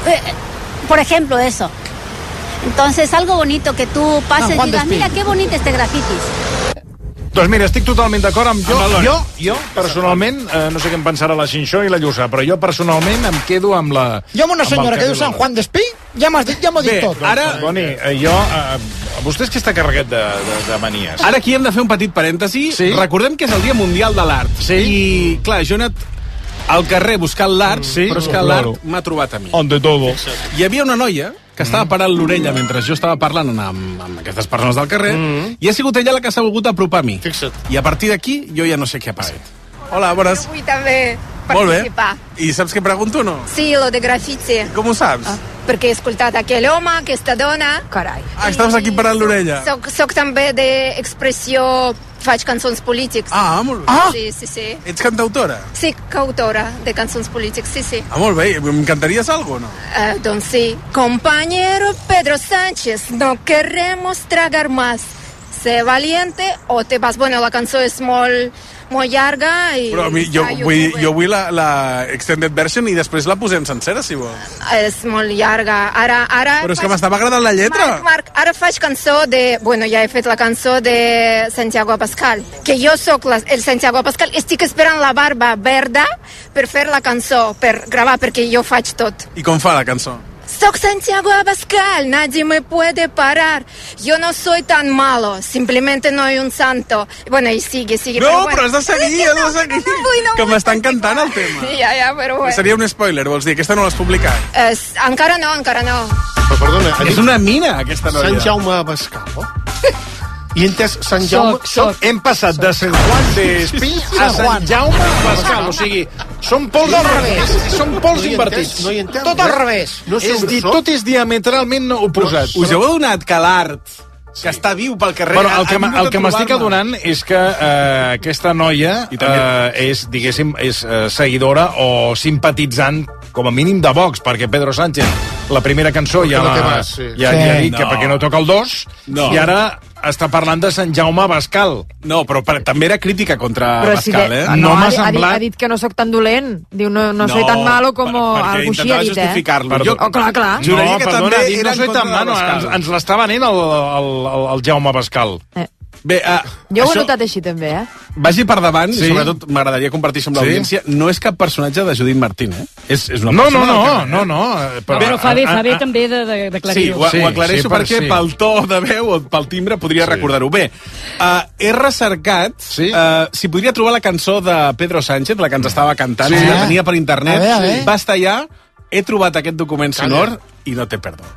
por ejemplo, eso. Entonces, algo bonito que tú pases y digas, mira, qué bonito este grafitis. Doncs mira, estic totalment d'acord amb jo personalment, no sé què em pensarà la Xinxó i la Lluçà, però jo personalment em quedo amb la... Jo amb una senyora que diu Sant Juan d'Espí, ja m'ho dit tot. Ara, Boni, vostè és que està carregat de manies. Ara aquí hem de fer un petit parèntesi. Sí? Recordem que és el Dia Mundial de l'Art. Sí? I, clar, jo he anat al carrer buscant l'art, però és que l'art m'ha trobat a mi. Ante todo. Hi havia una noia que estava parant l'orella mentre jo estava parlant amb aquestes persones del carrer, i ha sigut ella la que s'ha volgut apropar a mi. Fixa't. I a partir d'aquí jo ja no sé què ha passat. Hola, bones. Jo vull també Molt bé. participar. I saps què pregunto o no? Sí, lo de graffiti. Com ho saps? Perquè he escoltat aquell home, aquesta dona... Carai. Estaves aquí parant l'orella. Soc també d'expressió... Faig cançons polítics. Molt bé. Sí. Ets cantautora? Sí, coautora de cançons polítics, sí. Molt bé. Em cantaries algo o no? Doncs sí. Compañero Pedro Sánchez, no queremos tragar más. Sé valiente o te vas... Bueno, la cançó és molt llarga i... Però jo vull la extended version i després la posem sencera, si vols. És molt llarga. Ara Però és que m'estava agradant la lletra. Marc, ara faig cançó de... Bueno, ja he fet la cançó de Santiago Abascal. Que jo sóc el Santiago Abascal. Estic esperant la barba verda per fer la cançó, per gravar, perquè jo faig tot. I com fa la cançó? Soy Santiago Abascal, nadie me puede parar. Yo no soy tan malo, simplemente no soy un santo. Bueno, y sigue. No, però has de seguir, que m'està encantant el tema. Ja, però bueno. Seria un spoiler, vols dir? Aquesta no l'has publicat? Encara no. Però perdona, és una mina, aquesta noia. Sant Jaume Abascal. I entès Sant Jaume... Hem passat de Sant Juan d'Espí a Sant Jaume Abascal. O sigui, són pols al revés. Són pols invertits. Tot al revés. És dir, tot és diametralment oposat. Us heu adonat que l'art que està viu pel carrer... Bueno, el que m'estic adonant és que aquesta noia és, diguéssim, seguidora o simpatitzant com a mínim de Vox, perquè Pedro Sánchez la primera cançó ja ha dit que perquè no toca el 2 i ara està parlant de Sant Jaume Abascal. No, però també era crítica contra Abascal, No m'ha semblat... Ha dit que no sóc tan dolent. Diu, no soy tan malo com algú així ha dit, justificar-lo. Clar. No, perdona, ha dit no soy tan malo. Ens l'està venent el Jaume Abascal. Bé, jo ho he notat així també, Vagi per davant, i sobretot m'agradaria compartir amb l'audiència, no és cap personatge de Judit Martín, És una persona... No. Però fa bé també d'aclarir-ho. Sí, ho aclareixo perquè pel to de veu o pel timbre podria recordar-ho. Bé, he recercat si podria trobar la cançó de Pedro Sánchez, la que ens estava cantant, si la tenia per internet, basta ja, he trobat aquest document sonor i no té perdó.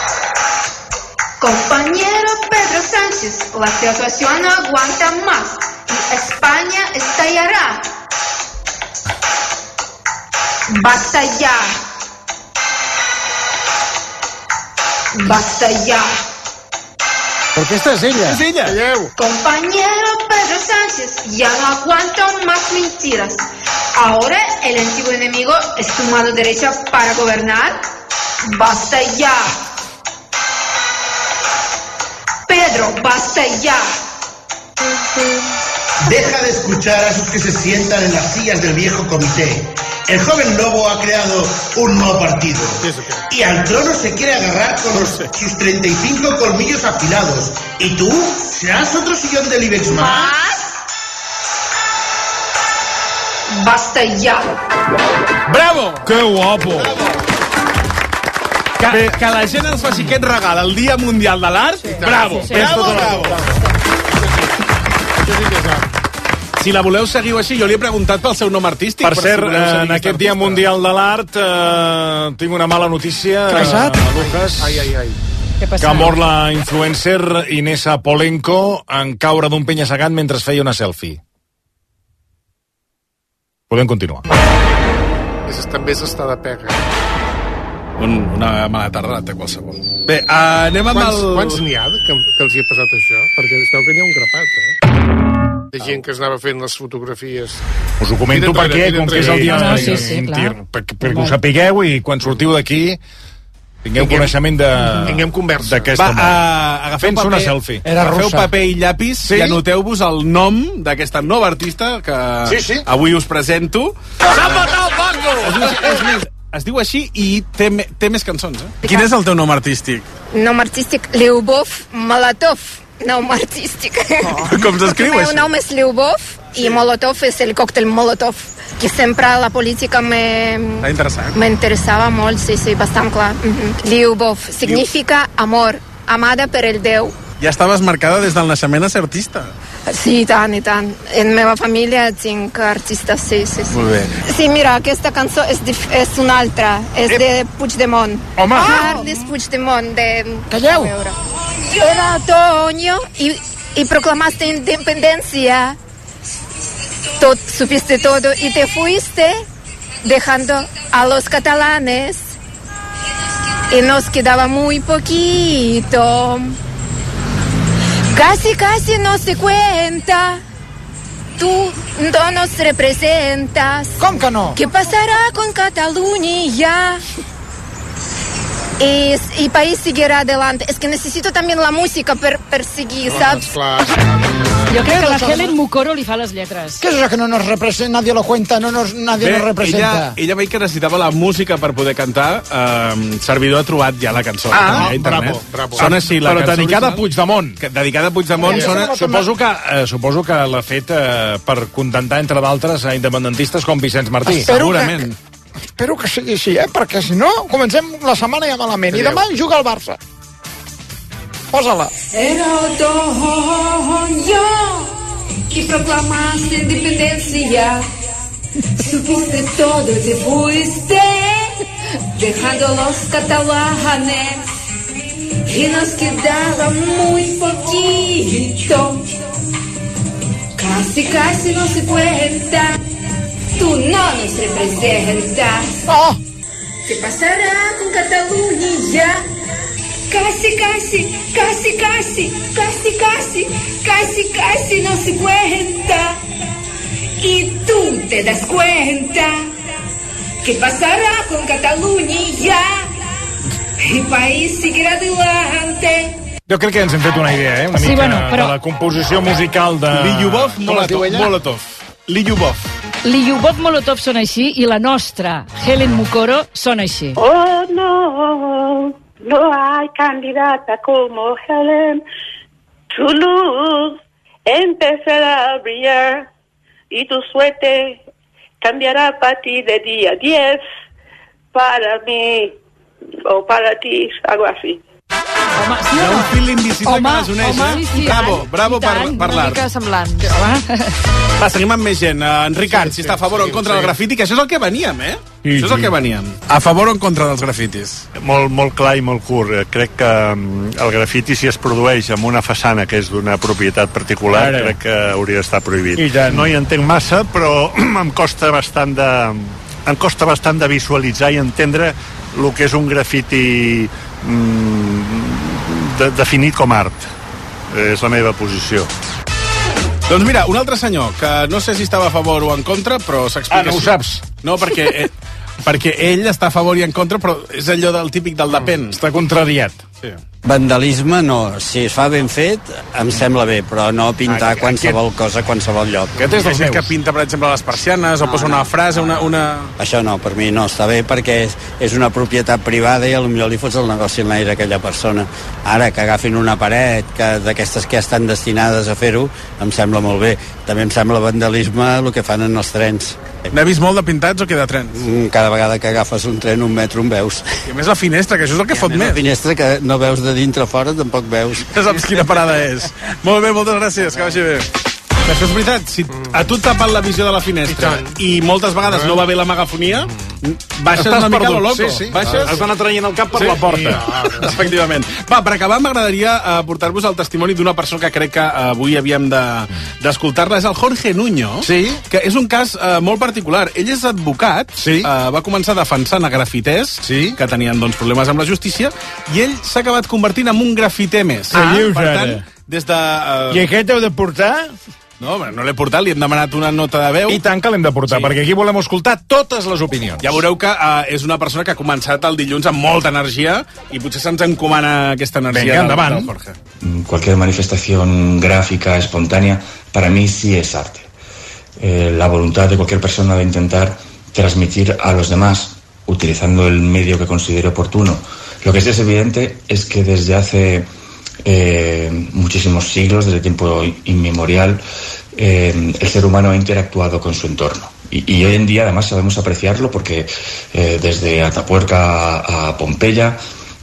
Compañero Pedro Sánchez, la situación no aguanta más y España estallará. Basta ya. Basta ya. Porque esta es ella. Es ella. Compañero Pedro Sánchez, ya no aguanto más mentiras. Ahora el antiguo enemigo es tu mano derecha para gobernar. Basta ya. Pedro, basta ya. Deja de escuchar a esos que se sientan en las sillas del viejo comité. El joven lobo ha creado un nuevo partido. Y al trono se quiere agarrar con sus 35 colmillos afilados. ¿Y tú? ¿Serás otro sillón del IBEX más? Basta ya. Bravo! Que guapo! Que la gent ens faci aquest regal el Dia Mundial de l'Art, bravo! Bravo! Si la voleu, seguiu així. Jo li he preguntat pel seu nom artístic. Per cert, en aquest Dia Mundial de l'Art tinc una mala notícia. Què ha passat? Lucas, Què passa? que ha mort la influencer Inessa Polenko en caure d'un penya-segat mentre es feia una selfie. Podem continuar. També s'està de pega. Una mala tarda, qualsevol. Bé, anem amb Quants n'hi ha que els hi ha passat això? Perquè es veu que n'hi ha un grapat, de gent que es anava fent les fotografies. Us ho comento perquè, com que és el dia perquè ho sapigueu i quan sortiu d'aquí tingueu coneixement tinguem conversa d'aquesta agafeu una selfie. Agafeu paper i llapis i anoteu-vos el nom d'aquesta nova artista que avui us presento. S'ha matat el Paco! Es diu així i té més cançons. Quin és el teu nom artístic? Nom artístic, Lyubov Molotov. Nom artístic. Com s'escriu El meu nom és Lyubov i Molotov és el còctel Molotov, que sempre la política m'interessava molt, sí, bastant clar. Lyubov significa amor, amada per el Déu. Ja estaves marcada des del naixement a ser artista. Sí, i tant. En meva família tinc artistes, sí. Molt bé. Sí, mira, aquesta cançó és una altra, és de Puigdemont. Home! Carles Puigdemont, de... Calleu! Era otoño y proclamaste independencia. Supiste todo y te fuiste dejando a los catalanes. Y nos quedaba muy poquito. Casi no se cuenta. Tú no nos representas. Com que no? ¿Qué pasará con Cataluña? Y país seguirá adelante. Es que necesito también la música per seguir, ¿sabes? Jo crec que la Helen Mukoro li fa les lletres. ¿Qué es eso que no nos representa? Nadie lo cuenta, nadie nos representa. Ella veia que necessitava la música per poder cantar. Servidor ha trobat ja la cançó a internet. Bravo. Sona així la però cançó dedicada a original. Puigdemont. Dedicada a Puigdemont. Suposo que l'ha fet per contentar, entre d'altres, a independentistes com Vicenç Martí. Segurament. Espero que sigui així, perquè si no, comencem la setmana ja malament. I demà juga el Barça. Posa-la. Era otoño y proclamaste independencia. Supiste todo y te fuiste, dejando los catalanes. Y nos quedaba muy poquito. Casi no se cuenta. Tú no nos representas. ¿Qué pasará con Cataluña? Casi no se cuenta. Y tú te das cuenta. ¿Qué pasará con Cataluña? El país seguirá adelante. Jo crec que ens hem fet una idea, una mica de la composició musical de... Lyubov Molotov. Lyubov Molotov sona així i la nostra, Helen Mukoro, sona així. Oh, no hay candidata como Helen. Tu luz empezará a brillar y tu suerte cambiará a partir del día 10 para mí o para ti, algo así. Home, sí, hi ha un fil invisible que les uneix, sí, bravo per Una l'art. mica semblant. Va, seguim amb més gent. En Ricard, si està a favor o en contra del grafiti, que això és el que veníem, Això és el que veníem. A favor o en contra dels grafitis? Molt clar i molt curt. Crec que el grafiti, si es produeix en una façana que és d'una propietat particular, crec que hauria d'estar prohibit. No hi entenc massa, però em costa bastant em costa bastant de visualitzar i entendre el que és un grafiti definit com art. És la meva posició. Doncs mira, un altre senyor, que no sé si estava a favor o en contra, però s'explica... no ho saps. No, perquè ell està a favor i en contra, però és allò del típic del depèn. Està contrariat. Sí. Vandalisme no, si es fa ben fet em sembla bé, però no pintar qualsevol cosa a qualsevol lloc. Aquest és dels meus. Que pinta, per exemple, les persianes o posa una frase, una... Això no, per mi no està bé perquè és una propietat privada i potser li fots el negoci en l'aire a aquella persona. Ara, que agafin una paret d'aquestes que estan destinades a fer-ho, em sembla molt bé. També em sembla vandalisme el que fan en els trens. N'he vist molt de pintats o què de trens? Cada vegada que agafes un tren, un metro, en veus. I a més la finestra, que això és el que fot més. La finestra que no veus de dintre fora, tampoc veus. Ja saps quina parada és. Molt bé, moltes gràcies, que vagi bé. Això és veritat, si a tu et tapen la visió de la finestra i moltes vegades no va bé la megafonia, baixes una mica lo loco. Sí. Has d'anar traient el cap per la porta. Efectivament. Va, per acabar m'agradaria portar-vos el testimoni d'una persona que crec que avui havíem d'escoltar-la. És el Jorge Nuño, que és un cas molt particular. Ell és advocat, va començar defensant a grafiters que tenien problemes amb la justícia, i ell s'ha acabat convertint en un grafiter més. Per tant, des de... I aquest heu de portar? No l'he portat, li hem demanat una nota de veu. I tant que l'hem de portar, perquè aquí volem escoltar totes les opinions. Ja veureu que és una persona que ha començat el dilluns amb molta energia i potser se'ns encomana aquesta energia. Venga, endavant. Cualquier manifestación gráfica, espontánea, para mí sí es arte. La voluntad de cualquier persona de intentar transmitir a los demás, utilizando el medio que considere oportuno. Lo que sí es evidente es que desde hace muchísimos siglos, desde tiempo inmemorial, el ser humano ha interactuado con su entorno. Y hoy en día además sabemos apreciarlo porque desde Atapuerca a Pompeya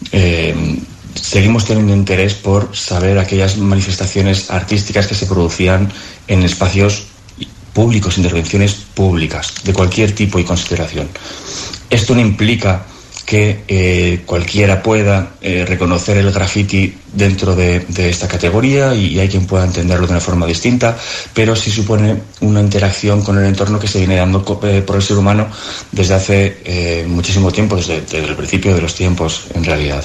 seguimos teniendo interés por saber aquellas manifestaciones artísticas que se producían en espacios públicos, intervenciones públicas, de cualquier tipo y consideración. Esto no implica que cualquiera pueda reconocer el graffiti dentro de esta categoría y hay quien pueda entenderlo de una forma distinta, pero sí supone una interacción con el entorno que se viene dando por el ser humano desde hace muchísimo tiempo, desde el principio de los tiempos, en realidad.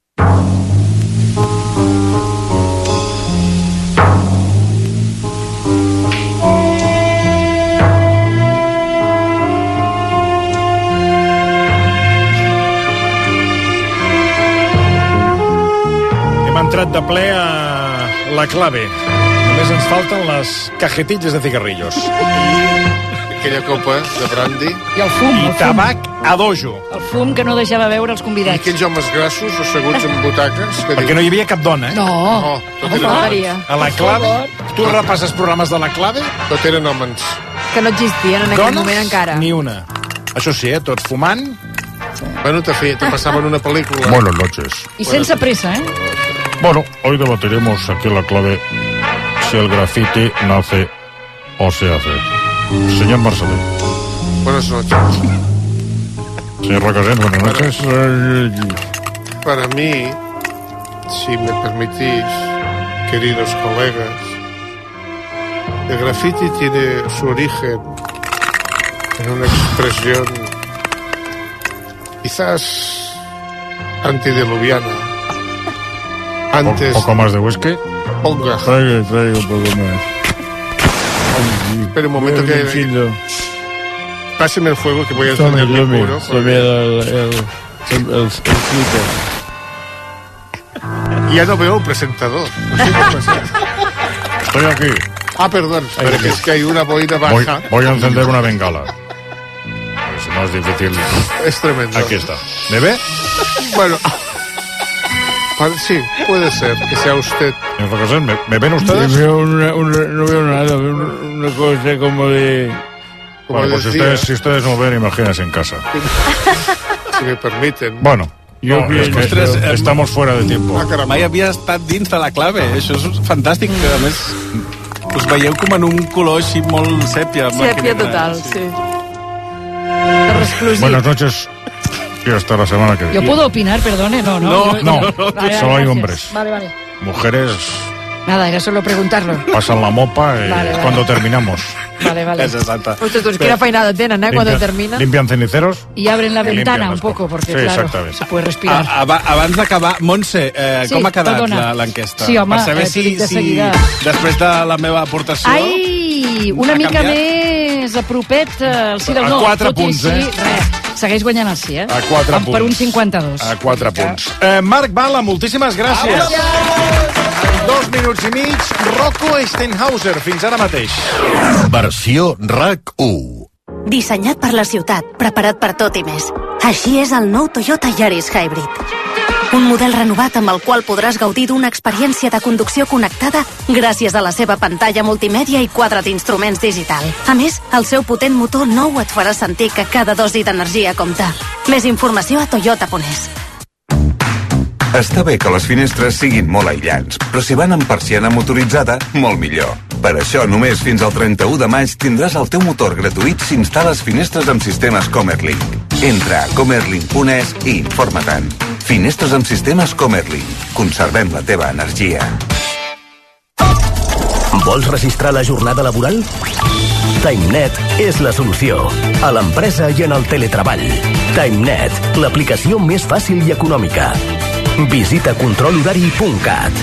Entrat de ple a la clave. Només ens falten les cajetillas de cigarrillos. Aquella copa de brandy. I el fum. I tabac a dojo. El fum que no deixava veure els I convidats. aquells homes grassos asseguts en butaques. Perquè no hi havia cap dona, No. A la clave. Tu repasses programes de la clave? Tot eren homes. Que no existien en aquell moment encara. Ni una. Això sí, tots fumant. Bueno, te passaven una pel·lícula. Buenas noches. I sense pressa, Bueno, hoy debatiremos aquí la clave si el graffiti nace o se hace. Señor Marcelí. Buenas noches. Señor Racasens, buenas noches. Para mí, si me permitís, queridos colegas, el graffiti tiene su origen en una expresión quizás antediluviana. Antes... ¿Un poco más de whisky? Ponga. Traigo un poco más. Espera un momento que... Páseme el fuego que voy a encender el puro. El Ya no veo un presentador. Estoy aquí. Ah, perdón. Pero que es que hay una boina baja. Voy a encender una bengala. Es más difícil. Es tremendo. Aquí está. ¿Me ve? Bueno... Sí, puede ser que sea usted. ¿Me ven ustedes? No veo nada, veo una cosa como de... Bueno, pues si ustedes no ven, imagínense en casa. Si me permiten. Bueno, estamos fuera de tiempo. Mai havia estat dins de la clave, això és fantàstic, que a més us veieu com en un color així molt sèpia. Sèpia total, sí. Buenas noches. Y hasta la semana que viene. ¿Yo puedo opinar, perdone? No. Solo hay hombres. Vale. Mujeres Nada, era solo preguntarlo. Pasan la mopa cuando terminamos. Vale. És exacte. Ostres, quina feinada tenen, cuando termina. Limpian ceniceros. Y abren la ventana un poco, porque claro, se puede respirar. Abans d'acabar, Montse, com ha quedat l'enquesta? Sí, home, per saber si després de la meva aportació... Ai, una mica més a propet el sí del no. A 4 punts, Segueix guanyant el sí, A 4 punts. Per un 52. A 4 punts. Marc Bala, moltíssimes gràcies. 2 minuts i mig, Rocco Steinhauser, fins ara mateix. Versió RAC1. Dissenyat per la ciutat, preparat per tot i més. Així és el nou Toyota Yaris Hybrid. Un model renovat amb el qual podràs gaudir d'una experiència de conducció connectada gràcies a la seva pantalla multimèdia i quadre d'instruments digital. A més, el seu potent motor nou et farà sentir que cada dosi d'energia compta. Més informació a toyota.es. Està bé que les finestres siguin molt aïllants, però si van amb persiana motoritzada, molt millor. Per això, només fins al 31 de maig tindràs el teu motor gratuït si instal·les finestres amb sistemes Comerlink. Entra a comerlink.es i informa-te'n. Finestres amb sistemes Comerlink. Conservem la teva energia. Vols registrar la jornada laboral? TimeNet és la solució. A l'empresa i en el teletreball. TimeNet, l'aplicació més fàcil i econòmica. Visita controlhorari.cat.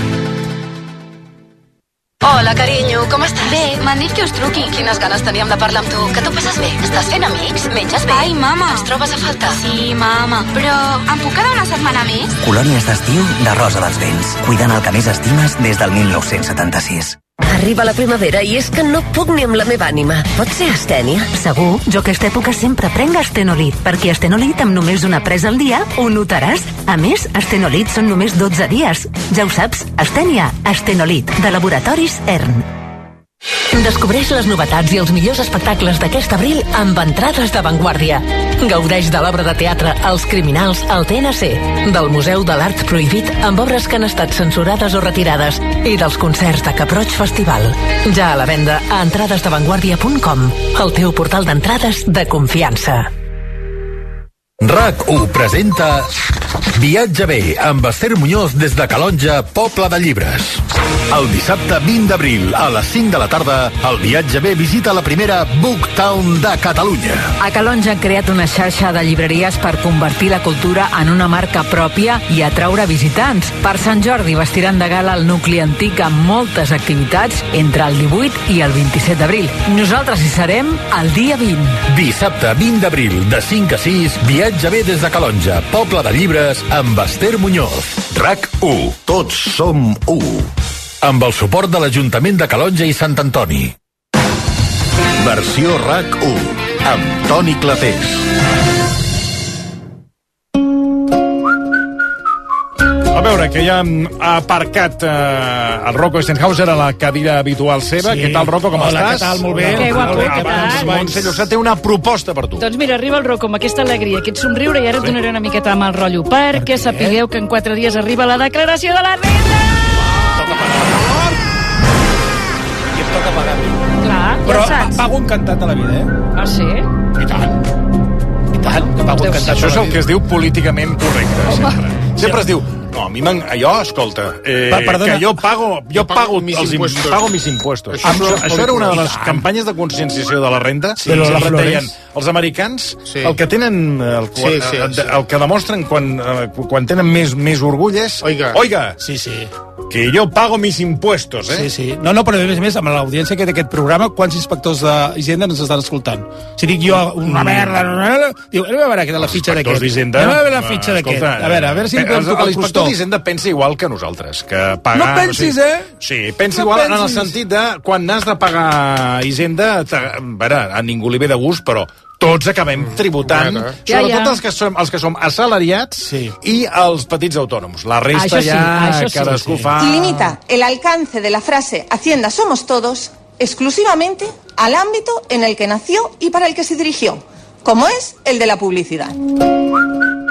Hola, carinyo, com estàs? Bé, m'han dit que us truqui. Quines ganes teníem de parlar amb tu. Que tu passes bé? Estàs fent amics? Menges bé? Ai, mama. Ens trobes a faltar? Sí, mama. Però em puc quedar una setmana més? Colònies d'estiu de Rosa dels Vents. Cuidant el que més estimes des del 1976. Arriba la primavera i és que no puc ni amb la meva ànima. Pot ser astènia? Segur, jo aquesta època sempre prenc Astenolit, perquè Astenolit amb només una presa al dia ho notaràs. A més, Astenolit són només 12 dies. Ja ho saps, astènia, Astenolit, de Laboratoris ERN. Descobreix les novetats i els millors espectacles d'aquest abril amb entrades d'avantguàrdia. Gaudeix de l'obra de teatre Els Criminals al TNC, del Museu de l'Art Prohibit amb obres que han estat censurades o retirades i dels concerts de Cap Roig Festival. Ja a la venda a entradesdavanguardia.com, el teu portal d'entrades de confiança. RAC1 presenta Viatge bé amb Esther Muñoz des de Calonja, Poble de Llibres. El dissabte 20 d'abril a les 5 de la tarda, el Viatge bé visita la primera Booktown de Catalunya. A Calonja han creat una xarxa de llibreries per convertir la cultura en una marca pròpia i atraure visitants. Per Sant Jordi vestiran de gala el nucli antic amb moltes activitats entre el 18 i el 27 d'abril. Nosaltres hi serem el dia 20. Dissabte 20 d'abril, de 5 a 6, Viatge bé des de Calonja, Poble de Llibres, amb Esther Muñoz. RAC1. Tots som u. Amb el suport de l'Ajuntament de Calonja i Sant Antoni. Versió RAC1. Amb Toni Clapés. A veure, que ja ha aparcat el Rocco Steinhauser a la cadira habitual seva. Sí. Què tal, Rocco, com Hola, estàs? què tal? Molt bé. Que guapo, què tal? Montse Llosat té una proposta per tu. Doncs mira, arriba el Rocco amb aquesta alegria, aquest somriure, i ara et donaré una miqueta de mal rotllo, perquè sapigueu que en 4 dies arriba la declaració de la renda! I em toca pagar. Clar, Però ja saps. pago encantat a la vida, Ah, sí? I tant, que pago encantat Això a és la el que vida. es diu políticament correcte, sempre. Sempre es diu, no, a mi jo, escolta, Perdona. que jo pago mis els impuestos. pago mis impuestos. Això Això era una de les I tant. campanyes de conscienciació de la renda. Sí, de lo de las sempre et deien, flores. els americans, Sí. el que tenen, el que demostren quan tenen més orgull és, oiga, Sí, sí. que jo pago mis impuestos, Sí, sí. No, però a més, amb l'audiència que té aquest programa, quants inspectors d'Hisenda ens estan escoltant? Si dic jo una merda, diu, anem a veure què de la fitxa Inspectors d'aquest. d'Hisenda, Anem a veure la fitxa d'aquest. escolta, A veure si li podem tocar el l'inspector crostó. d'Hisenda pensa igual que nosaltres, que pagar... No pensis, Sí, pensa No igual en el pensis. sentit de quan has de pagar Hisenda, a veure, a ningú li ve de gust, però tots acabem tributant, sobretot els que som assalariats i els petits autònoms. La resta cadascú fa... Y limita el alcance de la frase Hacienda somos todos exclusivamente al ámbito en el que nació y para el que se dirigió, como es el de la publicidad. Bueno,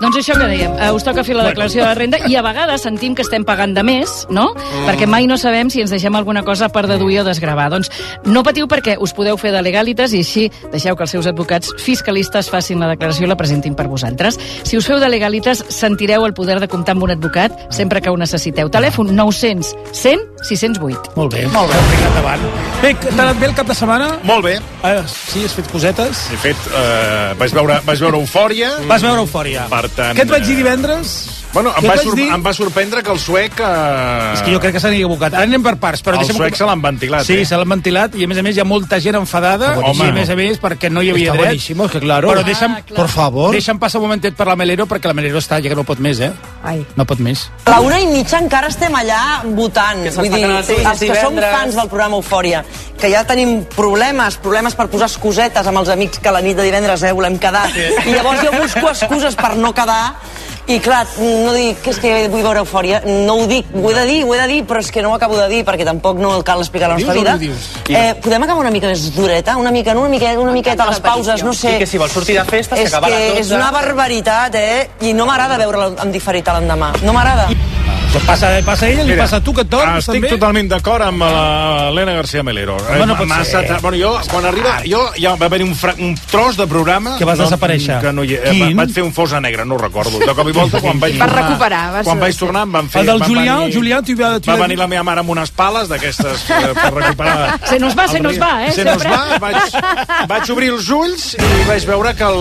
Doncs això que dèiem, us toca fer la declaració de la renda i a vegades sentim que estem pagant de més, no? Perquè mai no sabem si ens deixem alguna cosa per deduir o desgravar. Doncs no patiu perquè us podeu fer de legalitas i així deixeu que els seus advocats fiscalistes facin la declaració i la presentin per vosaltres. Si us feu de legalitas, sentireu el poder de comptar amb un advocat sempre que ho necessiteu. Telèfon 900 100 608. Molt bé. Endavant. Bé, t'ha anat bé el cap de setmana? Molt bé. Sí, has fet cosetes? He fet... vaig veure Eufòria. Vas veure Eufòria. Per tant... Què et vaig dir divendres? Bueno, em va sorprendre que el suec... És que jo crec que s'han equivocat. Ara anem per parts. Però el suec se l'han ventilat, Sí, se l'han ventilat i a més hi ha molta gent enfadada i a més perquè no hi havia dret. Buenísimo, que claro. Però deixa'm, por favor. Deixa'm passar un momentet per la Melero perquè la Melero està, ja que no pot més, Ai. No pot més. A la 1:30 encara estem allà votant. Vull dir, els que som fans del programa Eufòria, que ja tenim problemes per posar excusetes amb els amics que la nit de divendres volem quedar. I llavors jo busco excuses per no quedar. I clar, no dic que és que vull veure Eufòria, no ho dic, ho he de dir, però és que no ho acabo de dir perquè tampoc no cal explicar la nostra vida. Podem acabar una mica més dureta? Una miqueta a les pauses, no sé. I que si vols sortir de festa s'acaba a les 12. És una barbaritat, I no m'agrada veure-la en diferit a l'endemà. No m'agrada. Passa ella, li passa a tu que et dorms, estic totalment d'acord amb l'Helena García Melero. No pot ser. Bueno, jo, quan arriba... Ja va haver-hi un tros de programa... Que vas desaparèixer. Quin? Vaig fer un fosa negra, no ho recordo. De cop i volta, quan vaig tornar... recuperar. Quan vaig tornar, em van fer... El del Julià, va venir la meva mare amb unes pales d'aquestes per recuperar... Se nos va, Se nos va. Vaig obrir els ulls i vaig veure que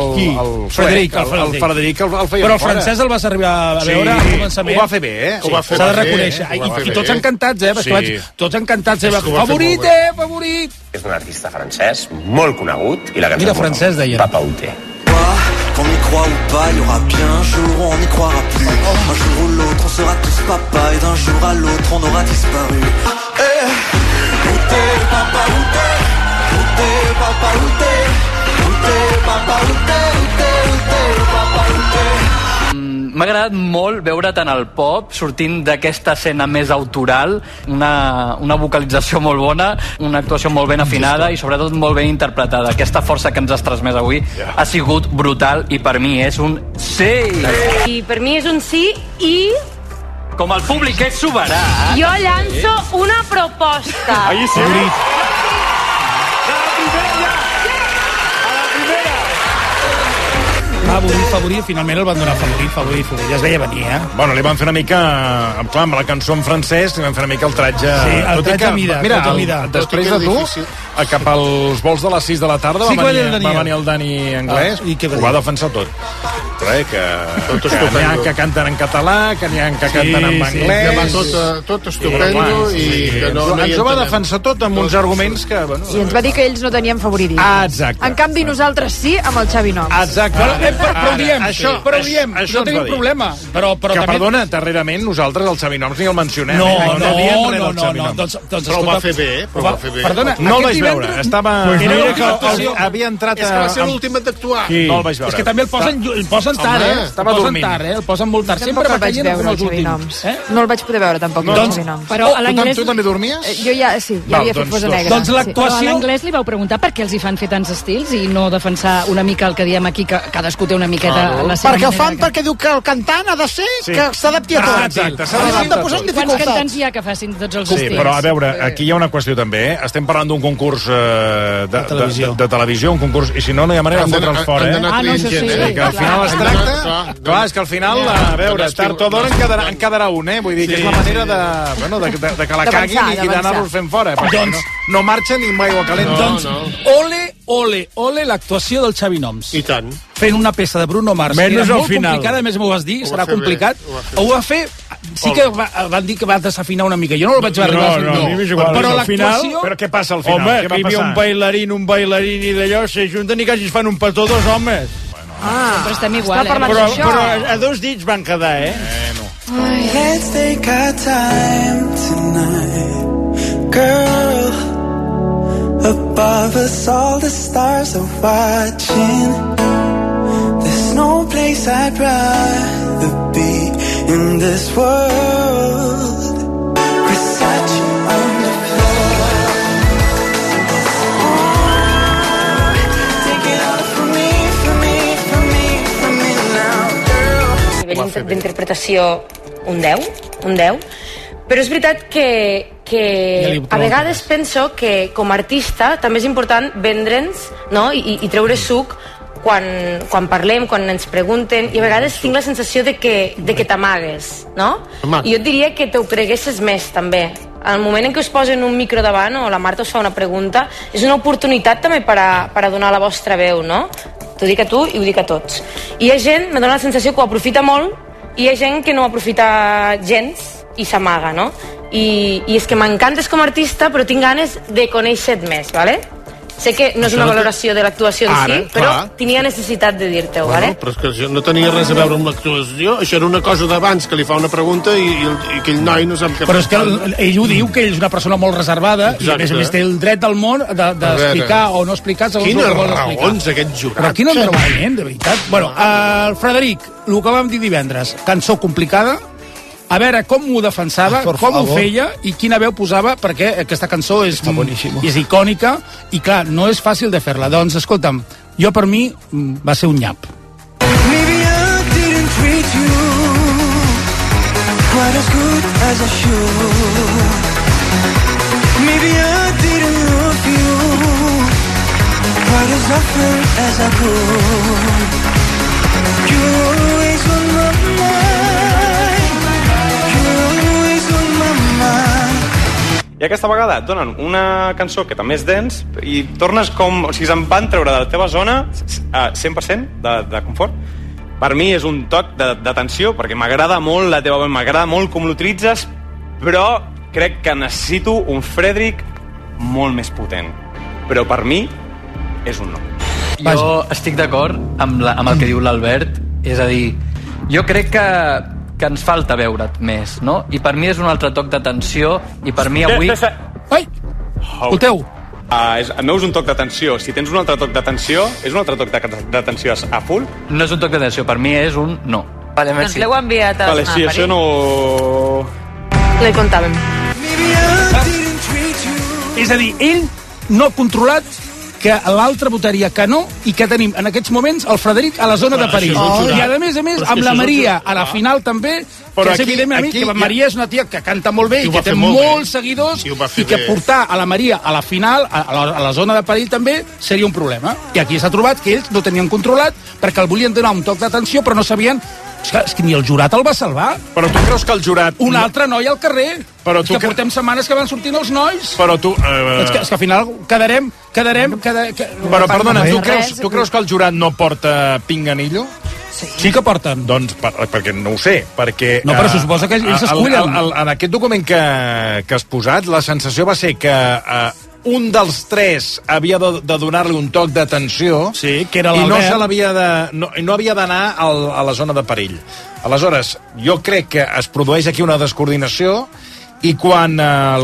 el Frederic el feia fora. Però el francès el vas arribar a veure al començament. Ho va fer bé, S'ha de reconèixer. I tots encantats, Tots encantats. Favorit! És un artista francès molt conegut i la cançó... Mira, francès, deia. Papa Outé. Qu'on y croit ou pas, il y aura bien un jour où on n'y croira plus. Un jour ou l'autre, on sera tous papa et d'un jour à l'autre, on aura disparu. Outé, papa Outé, Outé, papa Outé, Outé, papa Outé, Outé, Outé, papa Outé. M'ha agradat molt veure tant el pop sortint d'aquesta escena més autoral, una vocalització molt bona, una actuació molt ben afinada i sobretot molt ben interpretada. Aquesta força que ens has transmès avui ha sigut brutal i per mi és un sí. I per mi és un sí i... Com el públic és soberà... Jo llanço una proposta. Ahí sí. Favorit, finalment el van donar favorit, ja es veia venir, Bueno, li van fer una mica, clar, amb la cançó en francès, li van fer una mica el tratge... Sí, el tratge a mida. Mira, després de tu, cap als vols de les 6 de la tarda va venir el Dani anglès, ho va defensar tot. Que n'hi ha que canten en català, que n'hi ha que canten en anglès... Tot estupendo i que no... Ens ho va defensar tot amb uns arguments que... I ens va dir que ells no tenien favoritisme. Exacte. En canvi, nosaltres sí, amb el Xavi Noms. Exacte. Però ho diem, no tenim problema. Però que, perdona, darrerament nosaltres el Xavi Noms ni el mencionem. No. Però ho va fer bé, Perdona, no el vaig veure, estava... Havia entrat... És que va ser l'últim d'actuar. No el vaig veure. És que també el posen tard, Estava dormint. El posen molt tard. Sempre el vaig veure, el Xavi Noms. No el vaig poder veure, tampoc, el Xavi Noms. Però a l'anglès... Tu també dormies? Jo ja havia fet Fosa Negra. Doncs l'actuació... Però a l'anglès li vau preguntar per què els hi fan fer tants estils i no defensar una mica el que diem aquí, que cadascú té una miqueta la seva perquè ho fan perquè diu que el cantant ha de ser que s'adapti a tot. Exacte, s'ha d'adaptar a tot. Quants cantants hi ha que facin tots els estils? Sí, però a veure, aquí hi ha una qüestió també, Estem parlant d'un concurs de televisió, un concurs, i si no, no hi ha manera de fotre'ls fora, no, això sí. Que al final es tracta... Clar, és que al final, a veure, tard o d'hora en quedarà un, Vull dir que és la manera de que la caguin i d'anar-los fent fora. Doncs no marxen ni amb aigua calenta. Doncs ole l'actuació del Xavi Noms. I tant. Fent una peça de Bruno Mars, que era molt complicada, a més m'ho vas dir, serà complicat. Ho va fer, sí que van dir que va desafinar una mica, jo no el vaig arribar a fer. Però l'actuació... Però què passa al final? Home, que hi havia un bailarín i d'allò, s'ajunten i quasi es fan un petó dos homes. Sempre estem igual, Però a dos dits van quedar, Let's take our time tonight, girl. Above us all the stars are watching. There's no place I'd rather be in this world. Versace on the floor. Take it all from me now, girl. d'interpretació un 10, però és veritat que a vegades penso que com a artista també és important vendre'ns, no? I treure suc quan parlem, quan ens pregunten, i a vegades tinc la sensació de que t'amagues, no? I jo et diria que t'ho creguessis més, també. Al moment en què us posen un micro davant o la Marta us fa una pregunta, és una oportunitat també per a donar la vostra veu, no? T'ho dic a tu i ho dic a tots. I hi ha gent, me dona la sensació que ho aprofita molt, i hi ha gent que no ho aprofita gens i s'amaga, no? I és que m'encantes com a artista, però tinc ganes de conèixer-te més, ¿vale? Sé que no és una valoració de l'actuació en si, però tenia necessitat de dir-te-ho, ¿vale? Però és que això no tenia res a veure amb l'actuació, això era una cosa d'abans, que li fa una pregunta i aquell noi no sap què... Però és que ell ho diu, que ell és una persona molt reservada, i a més té el dret del món d'explicar o no explicar segons el que vol explicar. Quines raons, aquest jurat. Però quin enraonament, de veritat. Bueno, Frederic, el que vam dir divendres, cançó complicada, a veure com ho defensava, com ho feia i quina veu posava, perquè aquesta cançó és icònica i, clar, no és fàcil de fer-la. Doncs, escolta'm, jo per mi va ser un nyap. Maybe I didn't treat you quite as good as I should. Maybe I didn't love you quite as often as I could. You're always on my mind. I aquesta vegada et donen una cançó que també és dens i tornes com... O sigui, se'n van treure de la teva zona 100% de confort. Per mi és un toc d'atenció, perquè m'agrada molt la teva veu, m'agrada molt com l'utilitzes, però crec que necessito un Frederic molt més potent. Però per mi és un no. Jo estic d'acord amb el que diu l'Albert, és a dir, jo crec que ens falta veure't més, no? I per mi és un altre toc d'atenció, i per mi avui... Ai! El teu! El meu és un toc d'atenció. Si tens un altre toc d'atenció, és un altre toc d'atenció a full? No és un toc d'atenció, per mi és un no. Vale, doncs l'heu enviat a... Vale, sí, això no... No hi comptàvem. És a dir, ell no ha controlat que l'altre votaria que no, i que tenim en aquests moments el Frederic a la zona de perill. I a més, amb la Maria a la final també, que és evident a mi que la Maria és una tia que canta molt bé i que té molts seguidors, i que portar a la Maria a la final, a la zona de perill també, seria un problema. I aquí s'ha trobat que ells no tenien controlat perquè el volien donar un toc d'atenció, però no sabien... És que ni el jurat el va salvar. Però tu creus que el jurat... Un altre noi al carrer. Però tu portem setmanes que van sortint els nois. Però tu... És que al final quedarem... Però, perdona, tu creus que el jurat no porta pinganillo? Sí que porten. Doncs perquè no ho sé, perquè... No, però se suposa que ells s'escullen. En aquest document que has posat, la sensació va ser que un dels tres havia de donar-li un toc d'atenció, que era i no se l'havia no havia d'anar a la zona de perill. Aleshores, jo crec que es produeix aquí una descoordinació, i quan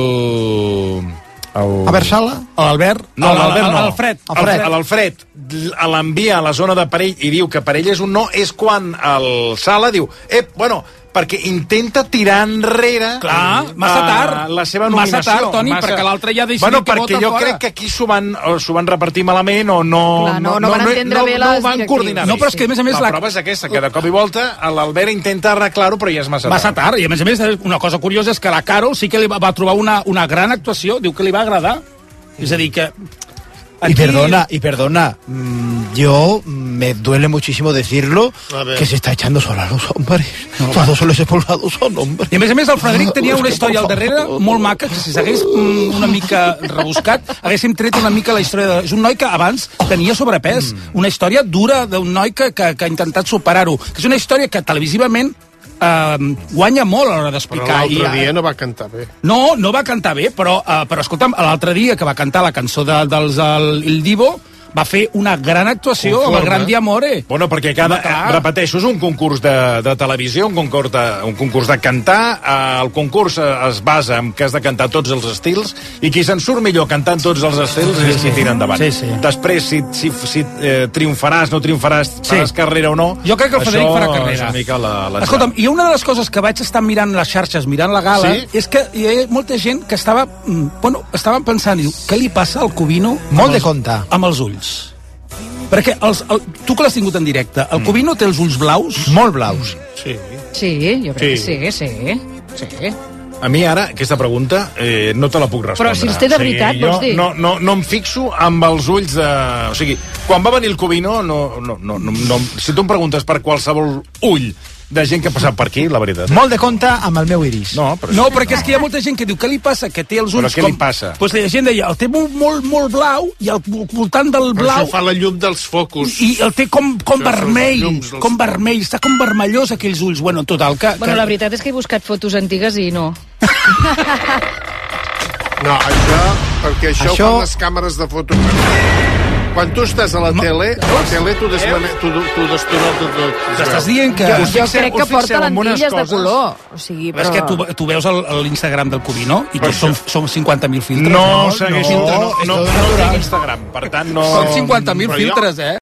Albert Sala? L'Albert? No, l'Albert no. L'Alfred l'envia a la zona de perill i diu que per ell és un no, és quan el Sala diu, perquè intenta tirar enrere massa tard, la seva nominació. Massa tard, Toni, perquè l'altre ja ha decidit que vota fora. Perquè jo crec que aquí s'ho van repartir malament o no ho van coordinar. No, però és que a més... La prova és aquesta, que de cop i volta l'Albert intenta arreglar-ho, però ja és massa tard. Massa tard, i a més, una cosa curiosa és que la Carol sí que li va trobar una gran actuació, diu que li va agradar. És a dir, que... Y perdona, yo me duele muchísimo decirlo, que se está echando solo a los hombres. Todos los expulsados son hombres. I a més, el Frederic tenia una història al darrere molt maca, que si s'hagués una mica rebuscat, haguéssim tret una mica la història És un noi que abans tenia sobrepès. Una història dura d'un noi que ha intentat superar-ho. És una història que televisivament guanya molt a l'hora d'explicar. Però l'altre dia no va cantar bé. No va cantar bé, però escolta'm, l'altre dia que va cantar la cançó dels Il Divo, va fer una gran actuació amb el Gran Diamore. Bueno, perquè repeteixo, és un concurs de televisió, un concurs de cantar. El concurs es basa en que has de cantar tots els estils, i qui se'n surt millor cantant tots els estils és qui tira endavant. Després, si triomfaràs, no triomfaràs, faràs carrera o no... Jo crec que el Frederic farà carrera. Escolta'm, i una de les coses que vaig estar mirant les xarxes, mirant la gala, és que hi ha molta gent que estava pensant, diu, què li passa al Covino amb els ulls? Perquè tu que l'has tingut en directe, el Covino té els ulls blaus? Molt blaus. Sí. Sí, jo crec que sí. A mi ara, aquesta pregunta, no te la puc respondre. Però si els té de veritat, vols dir? No em fixo amb els ulls de... O sigui, quan va venir el Covino, si tu em preguntes per qualsevol ull de gent que ha passat per aquí, la veritat. Molt de compte amb el meu iris. No, perquè és que hi ha molta gent que diu, què li passa? Que té els ulls però què li passa? Pues la gent deia, el té molt blau i al voltant del blau... Però això fa la llum dels focus. I el té com vermell, està com vermellós aquells ulls. Bueno, total, que... Bueno, la veritat és que he buscat fotos antigues i no. No, perquè això ho fan les càmeres de fotografia. Quan tu estàs a la tele tu destonat tot. T'estàs dient que... Jo crec que porta lentilles de color. O sigui, però... És que tu veus l'Instagram del Covino i tots són 50.000 filtres. No tinc Instagram, per tant no... Són 50.000 filtres,